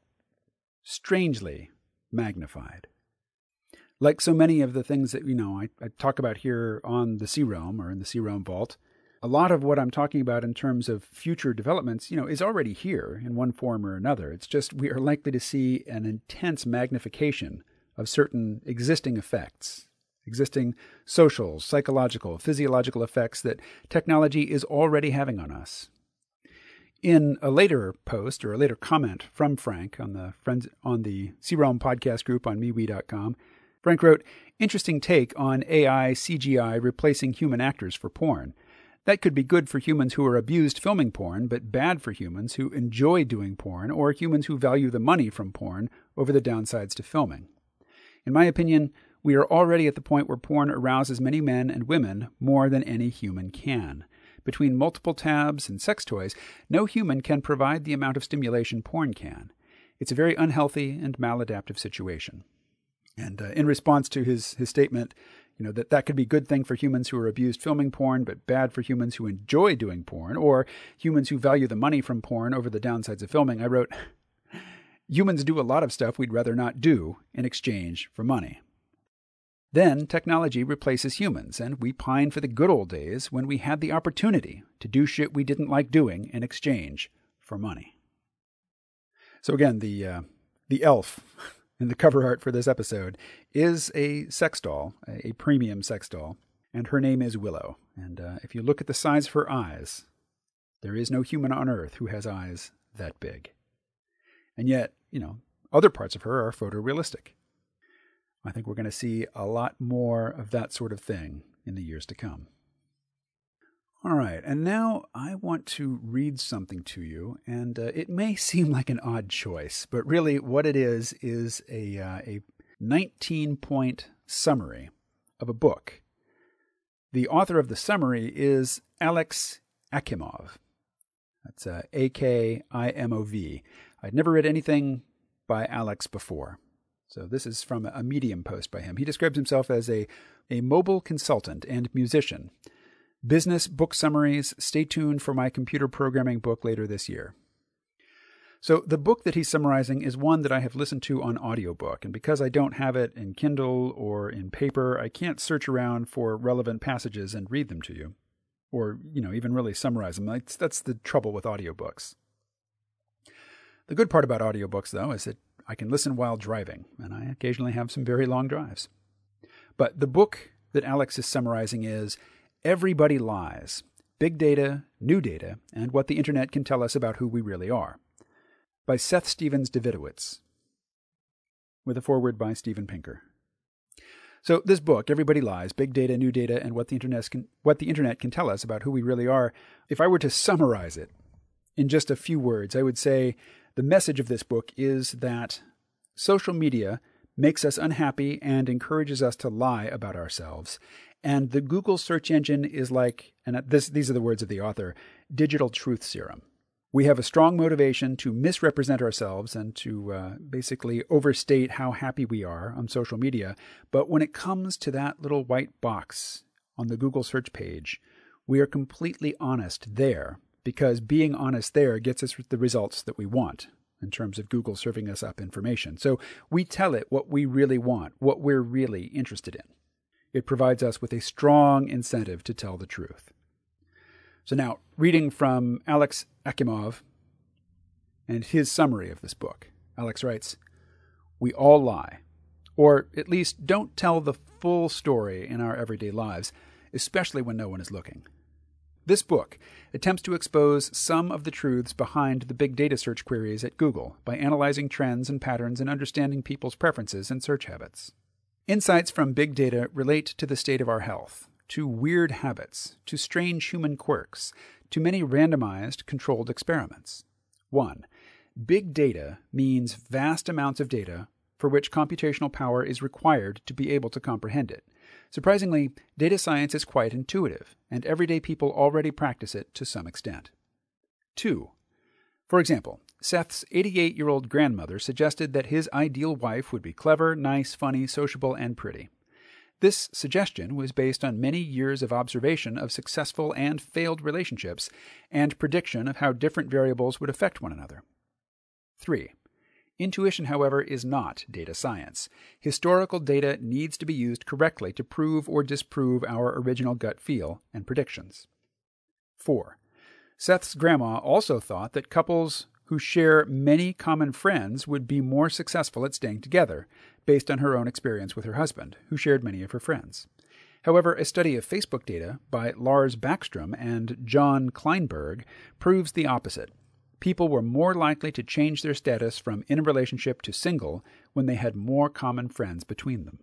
B: strangely magnified. Like so many of the things that, you know, I, I talk about here on the C-Realm or in the C-Realm Vault, a lot of what I'm talking about in terms of future developments, you know, is already here in one form or another. It's just we are likely to see an intense magnification of certain existing effects, existing social, psychological, physiological effects that technology is already having on us. In a later post or a later comment from Frank on the friends on the C-Realm podcast group on MeWe dot com, Frank wrote, "Interesting take on A I C G I replacing human actors for porn. That could be good for humans who are abused filming porn, but bad for humans who enjoy doing porn or humans who value the money from porn over the downsides to filming. In my opinion, we are already at the point where porn arouses many men and women more than any human can. Between multiple tabs and sex toys, no human can provide the amount of stimulation porn can. It's a very unhealthy and maladaptive situation." And uh, in response to his, his statement, you know, that that could be a good thing for humans who are abused filming porn, but bad for humans who enjoy doing porn, or humans who value the money from porn over the downsides of filming, I wrote, "Humans do a lot of stuff we'd rather not do in exchange for money. Then technology replaces humans, and we pine for the good old days when we had the opportunity to do shit we didn't like doing in exchange for money." So again, the uh, the elf in the cover art for this episode is a sex doll, a premium sex doll, and her name is Willow. And uh, if you look at the size of her eyes, there is no human on Earth who has eyes that big. And yet, you know, other parts of her are photorealistic. I think we're going to see a lot more of that sort of thing in the years to come. All right, and now I want to read something to you, and uh, it may seem like an odd choice, but really what it is is a uh, a nineteen-point summary of a book. The author of the summary is Alex Akimov. That's uh, A K I M O V. I'd never read anything by Alex before. So this is from a Medium post by him. He describes himself as a, a mobile consultant and musician. Business book summaries. Stay tuned for my computer programming book later this year. So the book that he's summarizing is one that I have listened to on audiobook. And because I don't have it in Kindle or in paper, I can't search around for relevant passages and read them to you. Or, you know, even really summarize them. That's, that's the trouble with audiobooks. The good part about audiobooks, though, is that I can listen while driving, and I occasionally have some very long drives. But the book that Alex is summarizing is Everybody Lies, Big Data, New Data, and What the Internet Can Tell Us About Who We Really Are, by Seth Stephens-Davidowitz, with a foreword by Steven Pinker. So this book, Everybody Lies, Big Data, New Data, and What the Internet Can, What the Internet Can Tell Us About Who We Really Are, if I were to summarize it in just a few words, I would say the message of this book is that social media makes us unhappy and encourages us to lie about ourselves. And the Google search engine is like, and this, these are the words of the author, digital truth serum. We have a strong motivation to misrepresent ourselves and to uh, basically overstate how happy we are on social media. But when it comes to that little white box on the Google search page, we are completely honest there, because being honest there gets us the results that we want in terms of Google serving us up information. So we tell it what we really want, what we're really interested in. It provides us with a strong incentive to tell the truth. So now, reading from Alex Akimov and his summary of this book. Alex writes, "We all lie, or at least don't tell the full story in our everyday lives, especially when no one is looking. This book attempts to expose some of the truths behind the big data search queries at Google by analyzing trends and patterns and understanding people's preferences and search habits. Insights from big data relate to the state of our health, to weird habits, to strange human quirks, to many randomized, controlled experiments. One, big data means vast amounts of data for which computational power is required to be able to comprehend it. Surprisingly, data science is quite intuitive, and everyday people already practice it to some extent. Two, for example, Seth's eighty-eight-year-old grandmother suggested that his ideal wife would be clever, nice, funny, sociable, and pretty. This suggestion was based on many years of observation of successful and failed relationships and prediction of how different variables would affect one another. Three, intuition, however, is not data science. Historical data needs to be used correctly to prove or disprove our original gut feel and predictions. Four, Seth's grandma also thought that couples who share many common friends would be more successful at staying together, based on her own experience with her husband, who shared many of her friends. However, a study of Facebook data by Lars Backstrom and John Kleinberg proves the opposite. People were more likely to change their status from in a relationship to single when they had more common friends between them.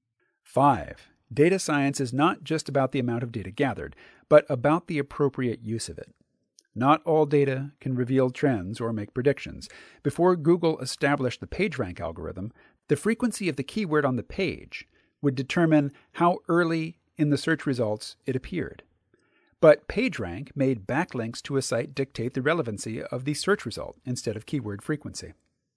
B: Five, data science is not just about the amount of data gathered, but about the appropriate use of it. Not all data can reveal trends or make predictions. Before Google established the PageRank algorithm, the frequency of the keyword on the page would determine how early in the search results it appeared. But PageRank made backlinks to a site dictate the relevancy of the search result instead of keyword frequency.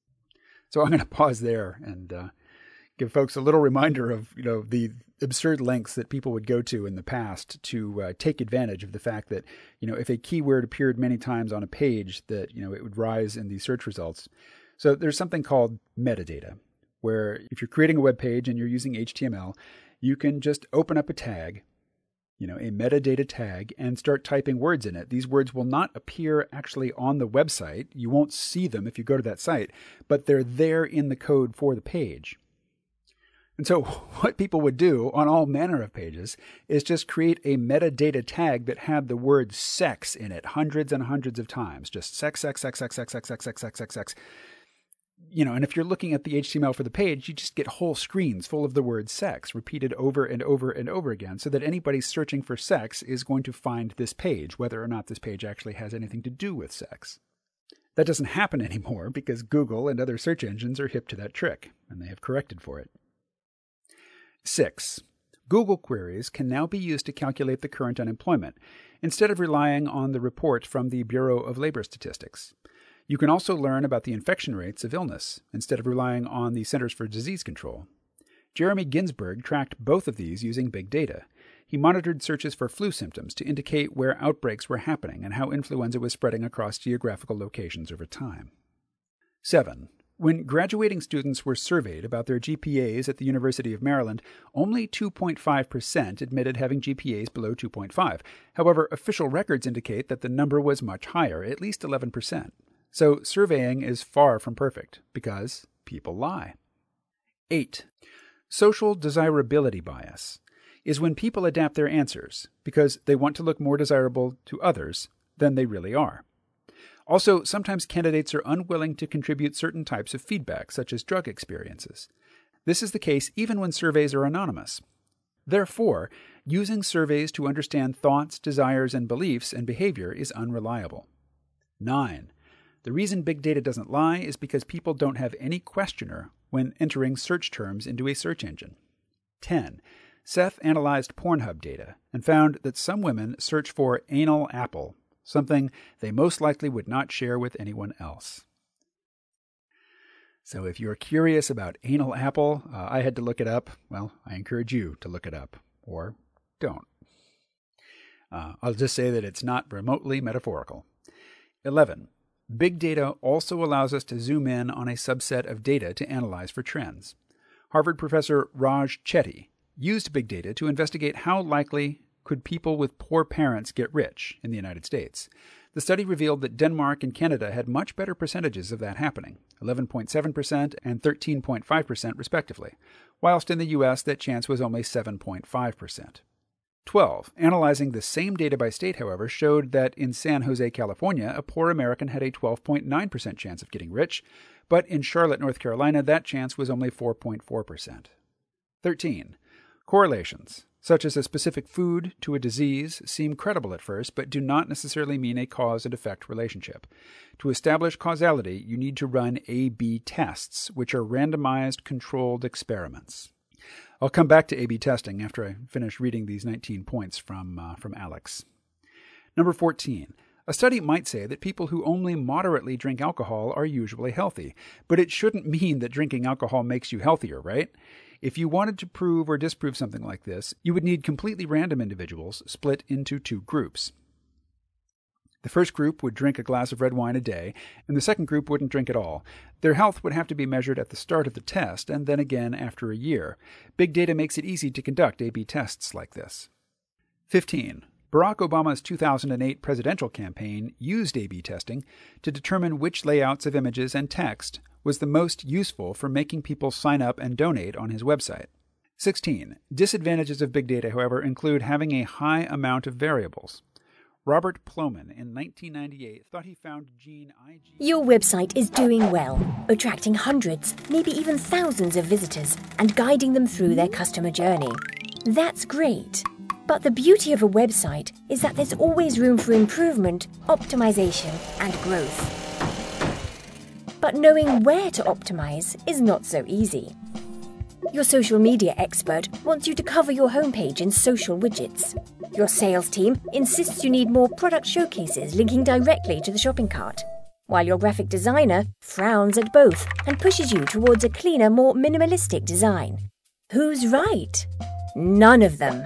B: So I'm going to pause there and uh, give folks a little reminder of, you know, the absurd lengths that people would go to in the past to uh, take advantage of the fact that, you know, if a keyword appeared many times on a page, that, you know, it would rise in the search results. So there's something called metadata, where if you're creating a web page and you're using H T M L, you can just open up a tag, you know, a metadata tag, and start typing words in it. These words will not appear actually on the website. You won't see them if you go to that site, but they're there in the code for the page. And so what people would do on all manner of pages is just create a metadata tag that had the word sex in it hundreds and hundreds of times. Just sex, sex, sex, sex, sex, sex, sex, sex, sex, sex, sex. You know, and if you're looking at the H T M L for the page, you just get whole screens full of the word sex repeated over and over and over again, so that anybody searching for sex is going to find this page, whether or not this page actually has anything to do with sex. That doesn't happen anymore because Google and other search engines are hip to that trick, and they have corrected for it. Six, Google queries can now be used to calculate the current unemployment, instead of relying on the report from the Bureau of Labor Statistics. You can also learn about the infection rates of illness instead of relying on the Centers for Disease Control. Jeremy Ginsburg tracked both of these using big data. He monitored searches for flu symptoms to indicate where outbreaks were happening and how influenza was spreading across geographical locations over time. seven. When graduating students were surveyed about their G P As at the University of Maryland, only two point five percent admitted having G P As below two point five. However, official records indicate that the number was much higher, at least eleven percent. So surveying is far from perfect, because people lie. eight. Social desirability bias is when people adapt their answers because they want to look more desirable to others than they really are. Also, sometimes candidates are unwilling to contribute certain types of feedback, such as drug experiences. This is the case even when surveys are anonymous. Therefore, using surveys to understand thoughts, desires, and beliefs and behavior is unreliable. nine. The reason big data doesn't lie is because people don't have any questioner when entering search terms into a search engine. ten. Seth analyzed Pornhub data and found that some women search for anal apple, something they most likely would not share with anyone else. So if you're curious about anal apple, uh, I had to look it up. Well, I encourage you to look it up, or don't. Uh, I'll just say that it's not remotely metaphorical. eleven. Big data also allows us to zoom in on a subset of data to analyze for trends. Harvard professor Raj Chetty used big data to investigate how likely could people with poor parents get rich in the United States. The study revealed that Denmark and Canada had much better percentages of that happening, eleven point seven percent and thirteen point five percent respectively, whilst in the U S that chance was only seven point five percent. twelve. Analyzing the same data by state, however, showed that in San Jose, California, a poor American had a twelve point nine percent chance of getting rich, but in Charlotte, North Carolina, that chance was only four point four percent. thirteen. Correlations, such as a specific food to a disease, seem credible at first, but do not necessarily mean a cause and effect relationship. To establish causality, you need to run A B tests, which are randomized controlled experiments. I'll come back to A B testing after I finish reading these nineteen points from, uh, from Alex. Number fourteen. A study might say that people who only moderately drink alcohol are usually healthy, but it shouldn't mean that drinking alcohol makes you healthier, right? If you wanted to prove or disprove something like this, you would need completely random individuals split into two groups. The first group would drink a glass of red wine a day, and the second group wouldn't drink at all. Their health would have to be measured at the start of the test, and then again after a year. Big data makes it easy to conduct A B tests like this. fifteen. Barack Obama's two thousand eight presidential campaign used A B testing to determine which layouts of images and text was the most useful for making people sign up and donate on his website. sixteen. Disadvantages of big data, however, include having a high amount of variables. Robert Plomin in nineteen ninety-eight thought he found gene I G...
C: Your website is doing well, attracting hundreds, maybe even thousands of visitors and guiding them through their customer journey. That's great. But the beauty of a website is that there's always room for improvement, optimization, and growth. But knowing where to optimize is not so easy. Your social media expert wants you to cover your homepage in social widgets. Your sales team insists you need more product showcases linking directly to the shopping cart, while your graphic designer frowns at both and pushes you towards a cleaner, more minimalistic design. Who's right? None of them.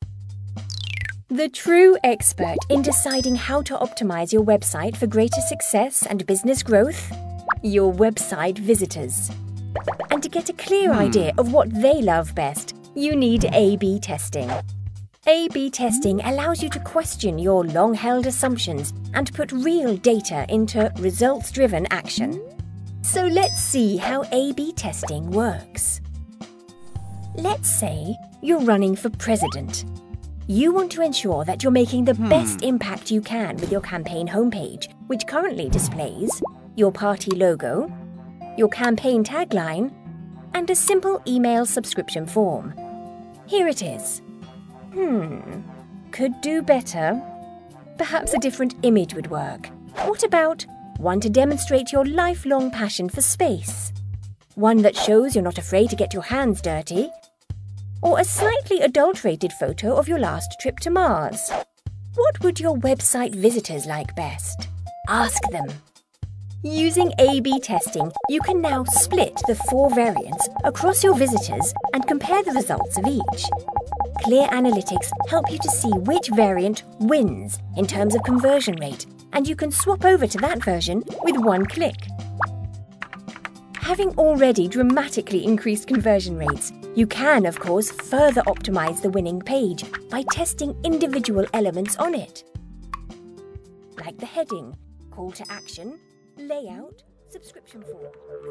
C: The true expert in deciding how to optimize your website for greater success and business growth? Your website visitors. And to get a clear
B: hmm.
C: idea of what they love best, you need A B testing. A B testing allows you to question your long-held assumptions and put real data into results-driven action. So let's see how A B testing works. Let's say you're running for president. You want to ensure that you're making the hmm. best impact you can with your campaign homepage, which currently displays your party logo, your campaign tagline, and a simple email subscription form. Here it is. Hmm, could do better. Perhaps a different image would work. What about one to demonstrate your lifelong passion for space? One that shows you're not afraid to get your hands dirty? Or a slightly adulterated photo of your last trip to Mars? What would your website visitors like best? Ask them. Using A B testing, you can now split the four variants across your visitors and compare the results of each. Clear Analytics help you to see which variant wins in terms of conversion rate, and you can swap over to that version with one click. Having already dramatically increased conversion rates, you can, of course, further optimize the winning page by testing individual elements on it, like the heading, call to action, layout, subscription form.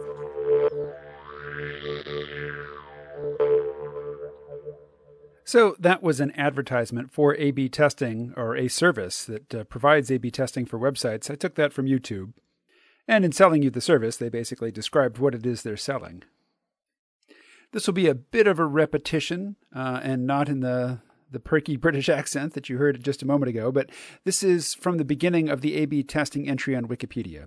B: So that was an advertisement for A B testing, or a service that uh, provides A B testing for websites. I took that from YouTube. And in selling you the service, they basically described what it is they're selling. This will be a bit of a repetition, uh, and not in the, the perky British accent that you heard just a moment ago, but this is from the beginning of the A B testing entry on Wikipedia.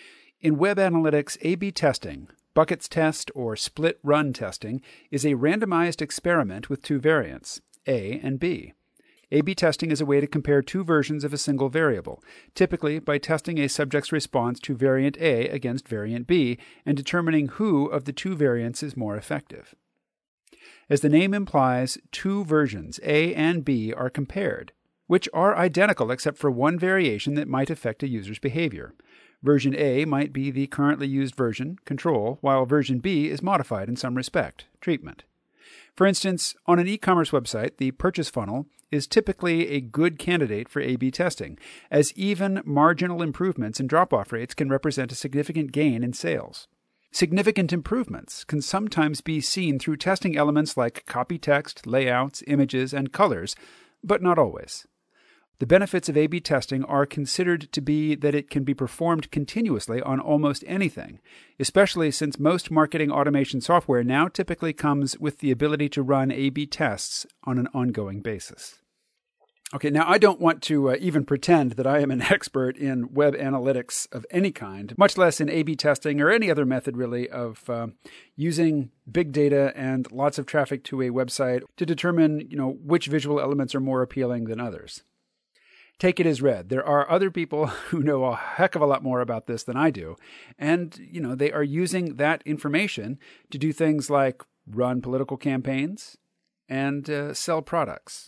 B: In Web Analytics, A B testing, buckets test or split run testing, is a randomized experiment with two variants, A and B. A B testing is a way to compare two versions of a single variable, typically by testing a subject's response to variant A against variant B and determining who of the two variants is more effective. As the name implies, two versions, A and B, are compared, which are identical except for one variation that might affect a user's behavior. Version A might be the currently used version, control, while version B is modified in some respect, treatment. For instance, on an e-commerce website, the purchase funnel is typically a good candidate for A B testing, as even marginal improvements in drop-off rates can represent a significant gain in sales. Significant improvements can sometimes be seen through testing elements like copy text, layouts, images, and colors, but not always. The benefits of A B testing are considered to be that it can be performed continuously on almost anything, especially since most marketing automation software now typically comes with the ability to run A B tests on an ongoing basis. Okay, now I don't want to uh, even pretend that I am an expert in web analytics of any kind, much less in A B testing or any other method really of uh, using big data and lots of traffic to a website to determine, you know, which visual elements are more appealing than others. Take it as read. There are other people who know a heck of a lot more about this than I do. And, you know, they are using that information to do things like run political campaigns and uh, sell products.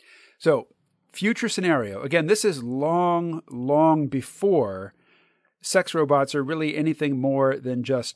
B: So, future scenario. Again, this is long, long before sex robots are really anything more than just,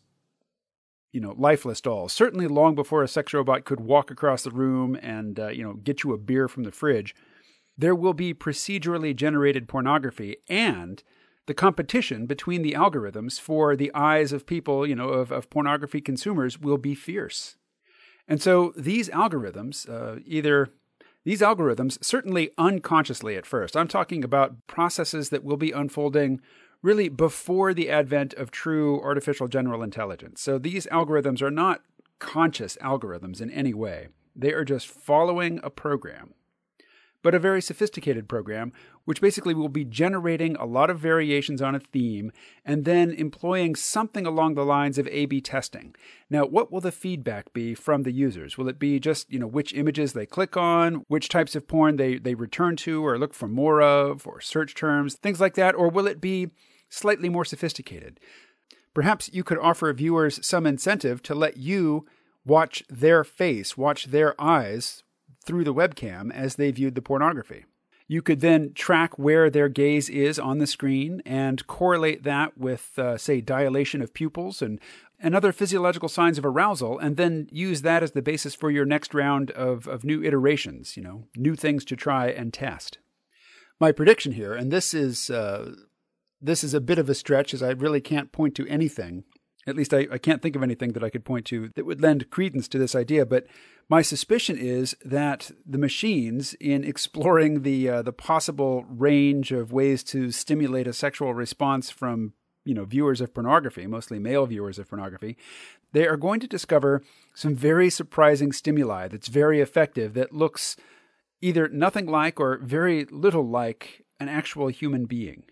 B: you know, lifeless dolls. Certainly long before a sex robot could walk across the room and, uh, you know, get you a beer from the fridge. There will be procedurally generated pornography, and the competition between the algorithms for the eyes of people, you know, of, of pornography consumers will be fierce. And so these algorithms, uh, either these algorithms, certainly unconsciously at first, I'm talking about processes that will be unfolding really before the advent of true artificial general intelligence. So these algorithms are not conscious algorithms in any way. They are just following a program, but a very sophisticated program, which basically will be generating a lot of variations on a theme and then employing something along the lines of A B testing. Now, what will the feedback be from the users? Will it be just, you know, which images they click on, which types of porn they, they return to or look for more of, or search terms, things like that? Or will it be slightly more sophisticated? Perhaps you could offer viewers some incentive to let you watch their face, watch their eyes through the webcam as they viewed the pornography. You could then track where their gaze is on the screen and correlate that with, uh, say, dilation of pupils and, and other physiological signs of arousal, and then use that as the basis for your next round of, of new iterations, you know, new things to try and test. My prediction here, and this is uh, this is a bit of a stretch as I really can't point to anything, at least I, I can't think of anything that I could point to that would lend credence to this idea, but my suspicion is that the machines, in exploring the uh, the possible range of ways to stimulate a sexual response from, you know, viewers of pornography, mostly male viewers of pornography, they are going to discover some very surprising stimuli that's very effective, that looks either nothing like or very little like an actual human being.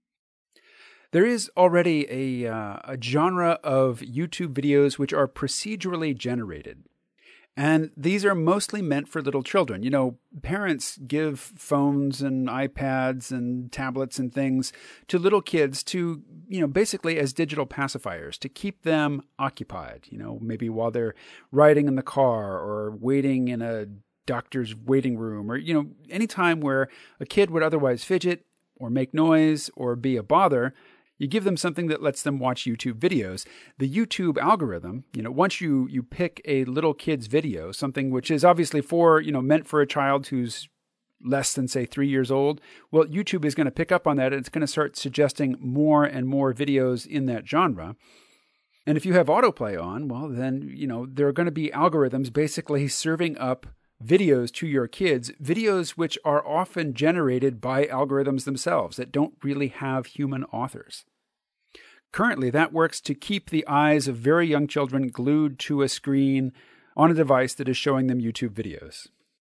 B: There is already a, uh, a genre of YouTube videos which are procedurally generated. And these are mostly meant for little children. You know, parents give phones and iPads and tablets and things to little kids to, you know, basically as digital pacifiers to keep them occupied, you know, maybe while they're riding in the car or waiting in a doctor's waiting room or, you know, any time where a kid would otherwise fidget or make noise or be a bother. You give them something that lets them watch YouTube videos. The YouTube algorithm, you know, once you you pick a little kid's video, something which is obviously for, you know, meant for a child who's less than, say, three years old, well, YouTube is going to pick up on that and it's going to start suggesting more and more videos in that genre. And if you have autoplay on, well, then, you know, there are going to be algorithms basically serving up videos to your kids, videos which are often generated by algorithms themselves that don't really have human authors. Currently, that works to keep the eyes of very young children glued to a screen on a device that is showing them YouTube videos.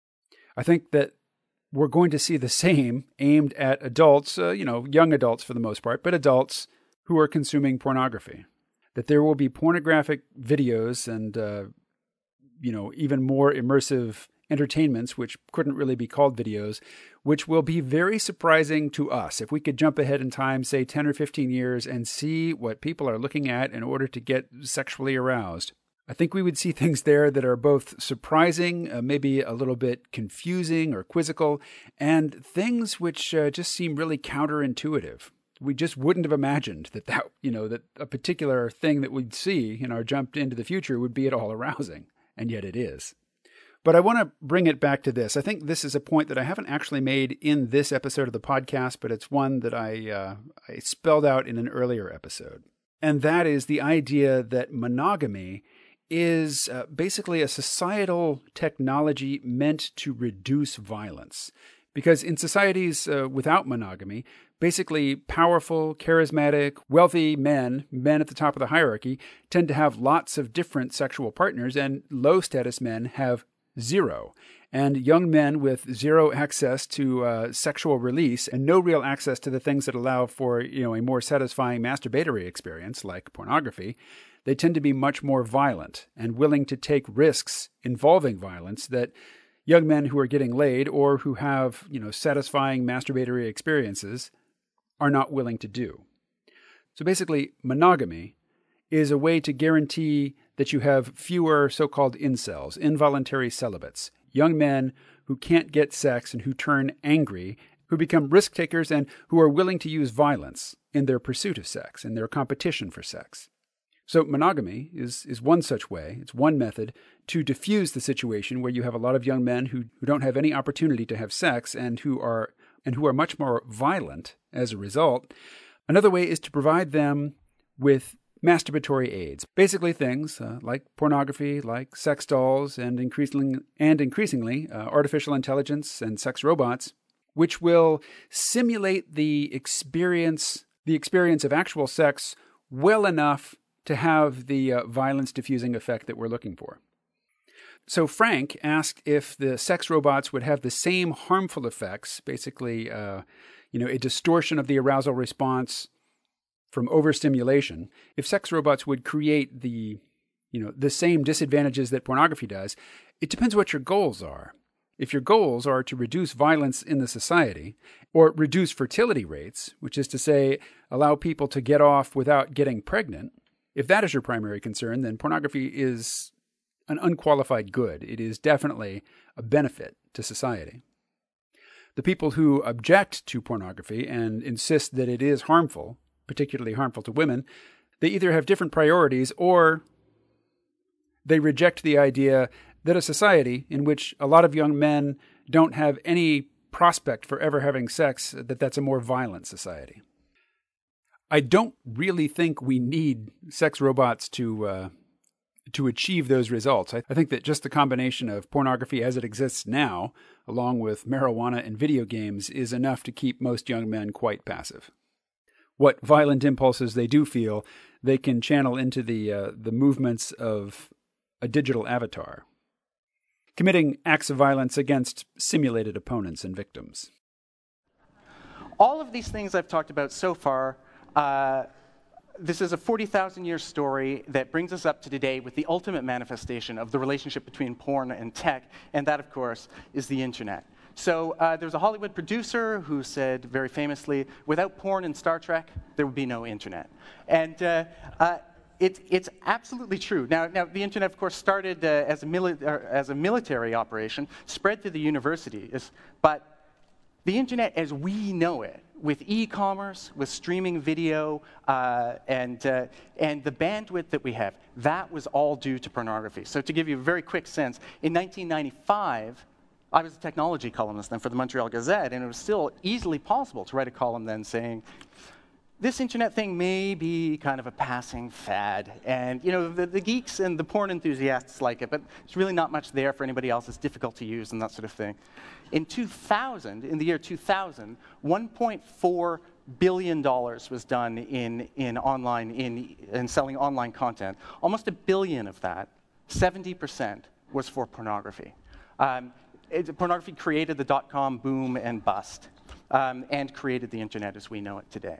B: I think that we're going to see the same aimed at adults, uh, you know, young adults for the most part, but adults who are consuming pornography. That there will be pornographic videos and, uh, you know, even more immersive entertainments, which couldn't really be called videos, which will be very surprising to us. If we could jump ahead in time, say ten or fifteen years, and see what people are looking at in order to get sexually aroused, I think we would see things there that are both surprising, uh, maybe a little bit confusing or quizzical, and things which uh, just seem really counterintuitive. We just wouldn't have imagined that, that, you know, that a particular thing that we'd see in our jump into the future would be at all arousing, and yet it is. But I want to bring it back to this. I think this is a point that I haven't actually made in this episode of the podcast, but it's one that I, uh, I spelled out in an earlier episode. And that is the idea that monogamy is uh, basically a societal technology meant to reduce violence. Because in societies uh, without monogamy, basically powerful, charismatic, wealthy men, men at the top of the hierarchy, tend to have lots of different sexual partners, and low-status men have zero. And young men with zero access to uh, sexual release and no real access to the things that allow for, you know, a more satisfying masturbatory experience like pornography, they tend to be much more violent and willing to take risks involving violence that young men who are getting laid or who have, you know, satisfying masturbatory experiences are not willing to do. So basically, monogamy is a way to guarantee that you have fewer so-called incels, involuntary celibates, young men who can't get sex and who turn angry, who become risk takers and who are willing to use violence in their pursuit of sex, in their competition for sex. So monogamy is, is one such way, it's one method to diffuse the situation where you have a lot of young men who, who don't have any opportunity to have sex and who are and who are much more violent as a result. Another way is to provide them with masturbatory aids, basically things uh, like pornography, like sex dolls, and increasingly, and increasingly uh, artificial intelligence and sex robots, which will simulate the experience, the experience of actual sex well enough to have the uh, violence-diffusing effect that we're looking for. So Frank asked if the sex robots would have the same harmful effects, basically, uh, you know, a distortion of the arousal response from overstimulation, if sex robots would create the, you know, the same disadvantages that pornography does. It depends what your goals are. If your goals are to reduce violence in the society or reduce fertility rates, which is to say, allow people to get off without getting pregnant, if that is your primary concern, then pornography is an unqualified good. It is definitely a benefit to society. The people who object to pornography and insist that it is harmful, particularly harmful to women, they either have different priorities or they reject the idea that a society in which a lot of young men don't have any prospect for ever having sex, that that's a more violent society. I don't really think we need sex robots to uh, to achieve those results. I, I think that just the combination of pornography as it exists now, along with marijuana and video games, is enough to keep most young men quite passive. What violent impulses they do feel, they can channel into the uh, the movements of a digital avatar, committing acts of violence against simulated opponents and victims.
D: All of these things I've talked about so far uh, this is a forty thousand year story that brings us up to today with the ultimate manifestation of the relationship between porn and tech, and that, of course, is the internet. So uh, there was a Hollywood producer who said very famously, without porn and Star Trek, there would be no internet. And uh, uh, it, it's absolutely true. Now, now, the internet, of course, started uh, as, a mili uh, as a military operation, spread to the universities, but the internet as we know it, with e-commerce, with streaming video, uh, and, uh, and the bandwidth that we have, that was all due to pornography. So to give you a very quick sense, in nineteen ninety-five, I was a technology columnist then for the Montreal Gazette, and it was still easily possible to write a column then saying, this internet thing may be kind of a passing fad, and you know the, the geeks and the porn enthusiasts like it, but there's really not much there for anybody else. It's difficult to use and that sort of thing. In two thousand, in the year two thousand, one point four billion dollars was done in, in online, in, in selling online content. Almost a billion of that, seventy percent, was for pornography. Um, it, pornography created the dot-com boom and bust, um, and created the internet as we know it today.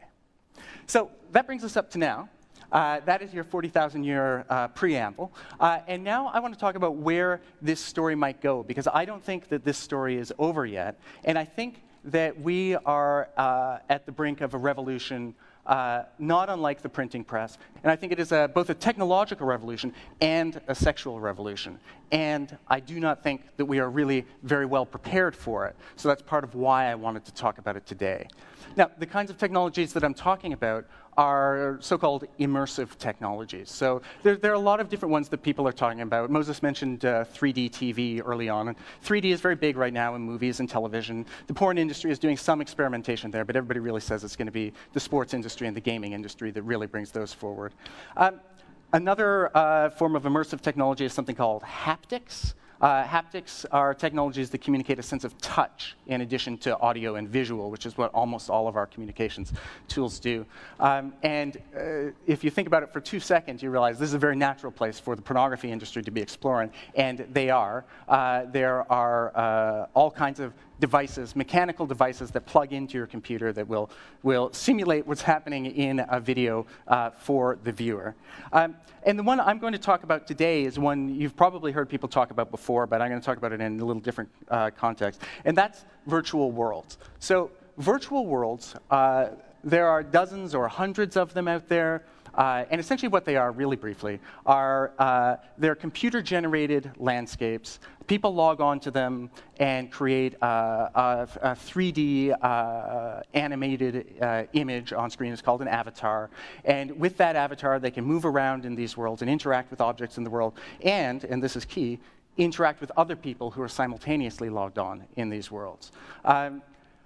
D: So that brings us up to now. Uh, that is your forty thousand year uh, preamble. Uh, and now I want to talk about where this story might go, because I don't think that this story is over yet. And I think that we are uh, at the brink of a revolution uh, not unlike the printing press. And I think it is a, both a technological revolution and a sexual revolution. And I do not think that we are really very well prepared for it. So that's part of why I wanted to talk about it today. Now, the kinds of technologies that I'm talking about are so-called immersive technologies. So there, there are a lot of different ones that people are talking about. Moses mentioned uh, three D T V early on. And three D is very big right now in movies and television. The porn industry is doing some experimentation there, but everybody really says it's going to be the sports industry and the gaming industry that really brings those forward. Um, another uh, form of immersive technology is something called haptics. Uh, haptics are technologies that communicate a sense of touch in addition to audio and visual, which is what almost all of our communications tools do. Um, and uh, if you think about it for two seconds, you realize this is a very natural place for the pornography industry to be exploring, and they are. Uh, there are uh, all kinds of devices, mechanical devices that plug into your computer that will, will simulate what's happening in a video uh, for the viewer. Um, and the one I'm going to talk about today is one you've probably heard people talk about before, but I'm going to talk about it in a little different uh, context, and that's virtual worlds. So virtual worlds, uh, there are dozens or hundreds of them out there. Uh, and essentially what they are, really briefly, are uh, they're computer-generated landscapes. People log on to them and create uh, a, a three D uh, animated uh, image on screen. It's called an avatar. And with that avatar, they can move around in these worlds and interact with objects in the world. And, and this is key, interact with other people who are simultaneously logged on in these worlds. Um,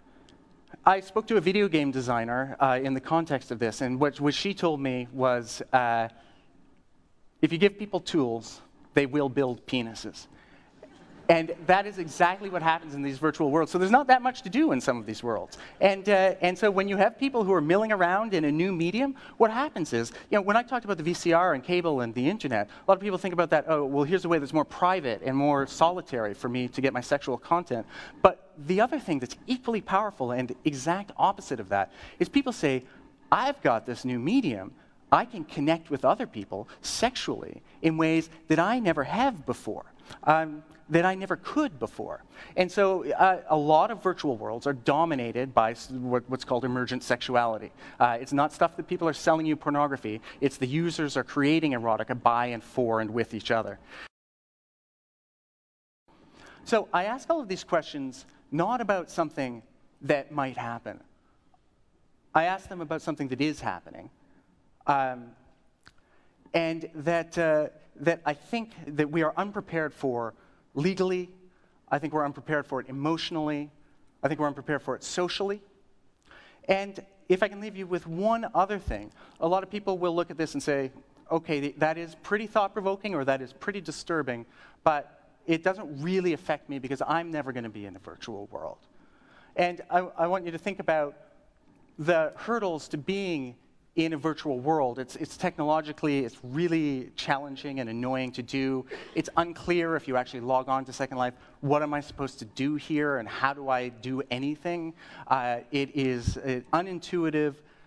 D: I spoke to a video game designer uh, in the context of this, and what, what she told me was, uh, if you give people tools, they will build penises. And that is exactly what happens in these virtual worlds. So there's not that much to do in some of these worlds. And, uh, and so when you have people who are milling around in a new medium, what happens is, you know, when I talked about the V C R and cable and the internet, a lot of people think about that, oh, well, here's a way that's more private and more solitary for me to get my sexual content. But the other thing that's equally powerful and exact opposite of that is people say, I've got this new medium. I can connect with other people sexually in ways that I never have before. Um, that I never could before. And so uh, a lot of virtual worlds are dominated by what, what's called emergent sexuality. Uh, it's not stuff that people are selling you pornography. It's the users are creating erotica by and for and with each other. So I ask all of these questions not about something that might happen. I ask them about something that is happening. Um, and that, uh, that I think that we are unprepared for legally. I think we're unprepared for it emotionally. I think we're unprepared for it socially. And if I can leave you with one other thing, a lot of people will look at this and say, okay, that is pretty thought-provoking or that is pretty disturbing, but it doesn't really affect me because I'm never going to be in a virtual world. And I, I want you to think about the hurdles to being in a virtual world. It's, it's technologically, it's really challenging and annoying to do. It's unclear if you actually log on to Second Life, what am I supposed to do here and how do I do anything? Uh, it is uh, unintuitive.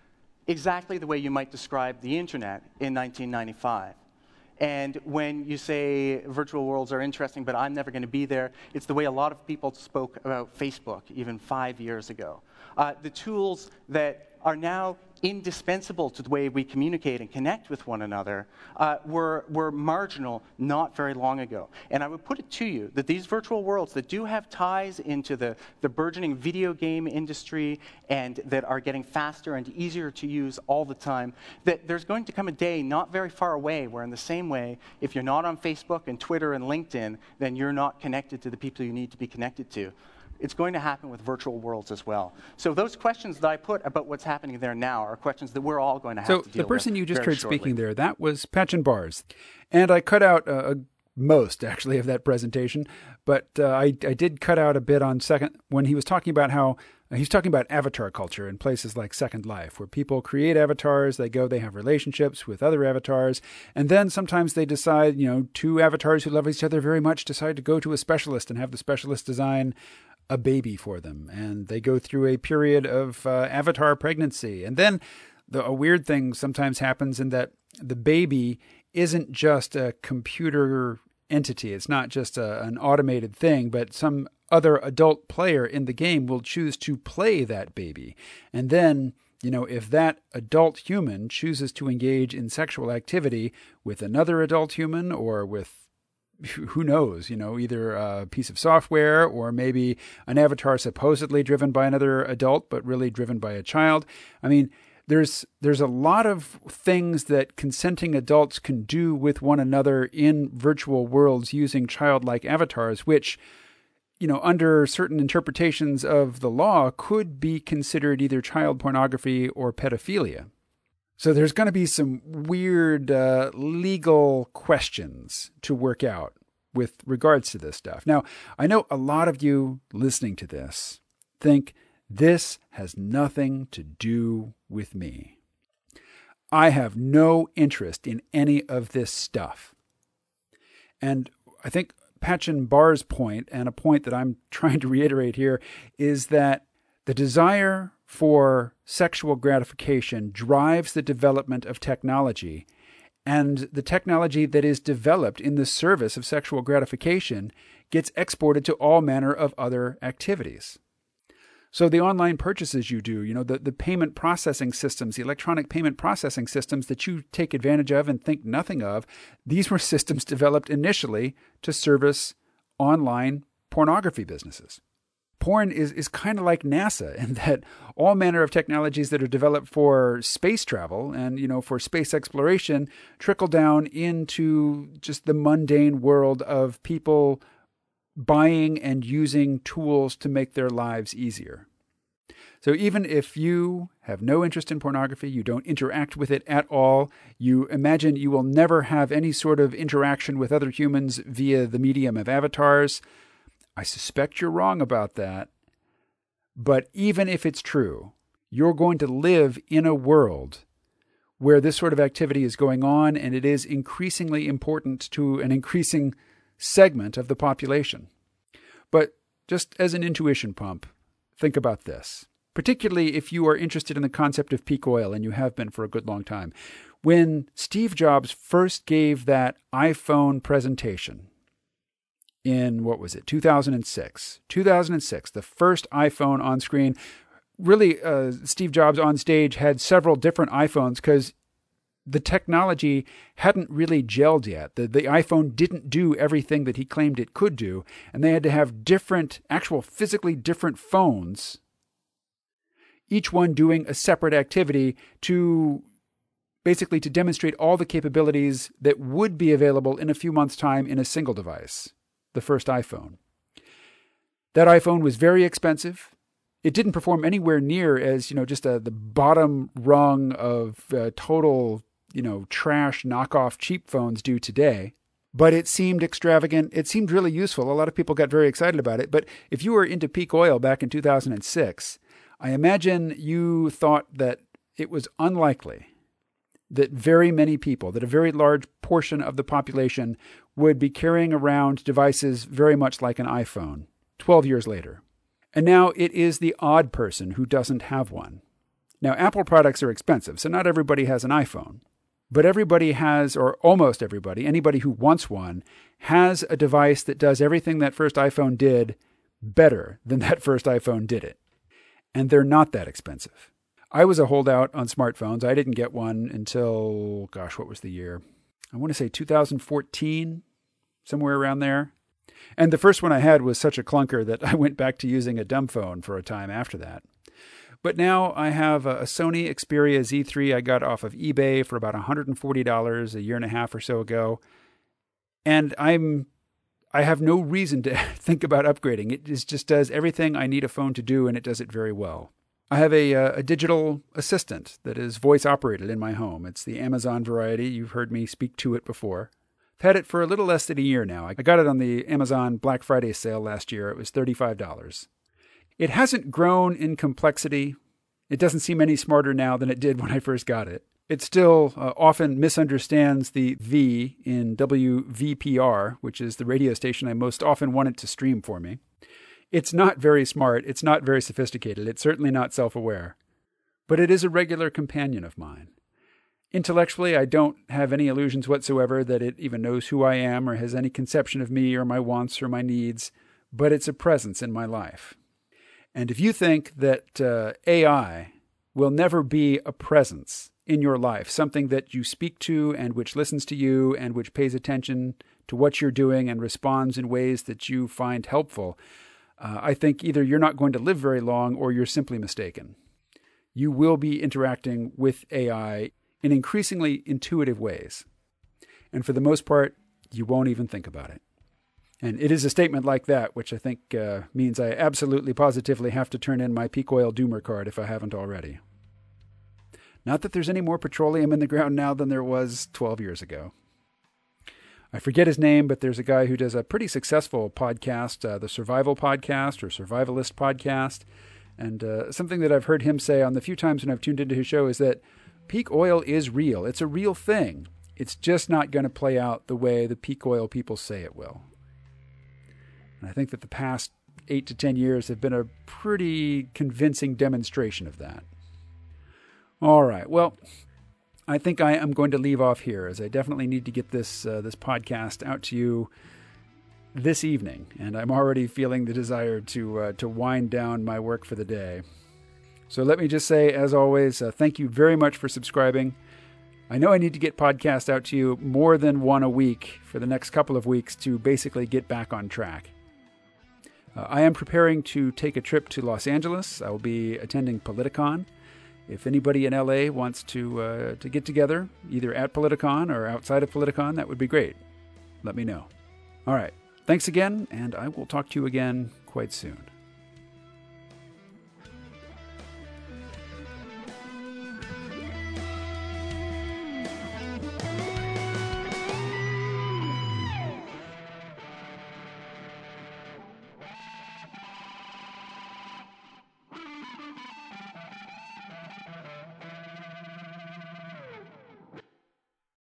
D: exactly the way you might describe the internet in nineteen ninety-five. And when you say virtual worlds are interesting, but I'm never going to be there, it's the way a lot of people spoke about Facebook even five years ago. Uh, the tools that are now indispensable to the way we communicate and connect with one another uh, were, were marginal not very long ago. And I would put it to you that these virtual worlds that do have ties into the, the burgeoning video game industry and that are getting faster and easier to use all the time, that there's going to come a day not very far away where in the same way, if you're not on Facebook and Twitter and LinkedIn, then you're not connected to the people you need to be connected to. It's going to happen with virtual worlds as well. So those questions that I put about what's happening there now are questions that we're all going to have
B: so
D: to deal with.
B: So the person you just heard
D: shortly.
B: speaking there, that was Patchen Bars. And I cut out uh, most, actually, of that presentation. But uh, I, I did cut out a bit on second when he was talking about how uh, he's talking about avatar culture in places like Second Life, where people create avatars, they go, they have relationships with other avatars, and then sometimes they decide, you know, two avatars who love each other very much decide to go to a specialist and have the specialist design a baby for them, and they go through a period of uh, avatar pregnancy. And then the, a weird thing sometimes happens in that the baby isn't just a computer entity. It's not just a, an automated thing, but some other adult player in the game will choose to play that baby. And then, you know, if that adult human chooses to engage in sexual activity with another adult human or with who knows, you know, either a piece of software or maybe an avatar supposedly driven by another adult, but really driven by a child. I mean, there's there's a lot of things that consenting adults can do with one another in virtual worlds using childlike avatars, which, you know, under certain interpretations of the law could be considered either child pornography or pedophilia. So there's going to be some weird uh, legal questions to work out with regards to this stuff. Now, I know a lot of you listening to this think this has nothing to do with me. I have no interest in any of this stuff. And I think Patchen Bar's point, and a point that I'm trying to reiterate here, is that the desire for sexual gratification drives the development of technology, and the technology that is developed in the service of sexual gratification gets exported to all manner of other activities. So the online purchases you do, you know, the, the payment processing systems, the electronic payment processing systems that you take advantage of and think nothing of, these were systems developed initially to service online pornography businesses. Porn is, is kind of like NASA in that all manner of technologies that are developed for space travel and, you know, for space exploration trickle down into just the mundane world of people buying and using tools to make their lives easier. So even if you have no interest in pornography, you don't interact with it at all, you imagine you will never have any sort of interaction with other humans via the medium of avatars, I suspect you're wrong about that. But even if it's true, you're going to live in a world where this sort of activity is going on, and it is increasingly important to an increasing segment of the population. But just as an intuition pump, think about this, particularly if you are interested in the concept of peak oil, and you have been for a good long time. When Steve Jobs first gave that iPhone presentation in, what was it, two thousand six, two thousand six, the first iPhone on screen, really uh, Steve Jobs on stage had several different iPhones because the technology hadn't really gelled yet. The, the iPhone didn't do everything that he claimed it could do, and they had to have different, actual physically different phones, each one doing a separate activity to basically to demonstrate all the capabilities that would be available in a few months' time in a single device, the first iPhone. That iPhone was very expensive. It didn't perform anywhere near as, you know, just a, the bottom rung of uh, total, you know, trash knockoff cheap phones do today. But it seemed extravagant. It seemed really useful. A lot of people got very excited about it. But if you were into peak oil back in two thousand six, I imagine you thought that it was unlikely that very many people, that a very large portion of the population would be carrying around devices very much like an iPhone twelve years later. And now it is the odd person who doesn't have one. Now, Apple products are expensive, so not everybody has an iPhone. But everybody has, or almost everybody, anybody who wants one, has a device that does everything that first iPhone did better than that first iPhone did it. And they're not that expensive. I was a holdout on smartphones. I didn't get one until, gosh, what was the year? I want to say two thousand fourteen, somewhere around there. And the first one I had was such a clunker that I went back to using a dumb phone for a time after that. But now I have a Sony Xperia Z three I got off of eBay for about one hundred forty dollars a year and a half or so ago. And I'm, I have no reason to think about upgrading. It just does everything I need a phone to do, and it does it very well. I have a, a digital assistant that is voice operated in my home. It's the Amazon variety. You've heard me speak to it before. I've had it for a little less than a year now. I got it on the Amazon Black Friday sale last year. It was thirty-five dollars. It hasn't grown in complexity. It doesn't seem any smarter now than it did when I first got it. It still uh, often misunderstands the V in W V P R, which is the radio station I most often want it to stream for me. It's not very smart. It's not very sophisticated. It's certainly not self-aware. But it is a regular companion of mine. Intellectually, I don't have any illusions whatsoever that it even knows who I am or has any conception of me or my wants or my needs, but it's a presence in my life. And if you think that uh, A I will never be a presence in your life, something that you speak to and which listens to you and which pays attention to what you're doing and responds in ways that you find helpful, uh, I think either you're not going to live very long or you're simply mistaken. You will be interacting with A I in increasingly intuitive ways. And for the most part, you won't even think about it. And it is a statement like that, which I think uh, means I absolutely positively have to turn in my peak oil doomer card if I haven't already. Not that there's any more petroleum in the ground now than there was twelve years ago. I forget his name, but there's a guy who does a pretty successful podcast, uh, the Survival Podcast or Survivalist Podcast. And uh, something that I've heard him say on the few times when I've tuned into his show is that peak oil is real. It's a real thing. It's just not going to play out the way the peak oil people say it will. And I think that the past eight to ten years have been a pretty convincing demonstration of that. All right. Well, I think I am going to leave off here, as I definitely need to get this uh, this podcast out to you this evening, and I'm already feeling the desire to uh, to wind down my work for the day. So let me just say, as always, uh, thank you very much for subscribing. I know I need to get podcasts out to you more than one a week for the next couple of weeks to basically get back on track. Uh, I am preparing to take a trip to Los Angeles. I will be attending Politicon. If anybody in L A wants to uh, to get together, either at Politicon or outside of Politicon, that would be great. Let me know. All right. Thanks again, and I will talk to you again quite soon.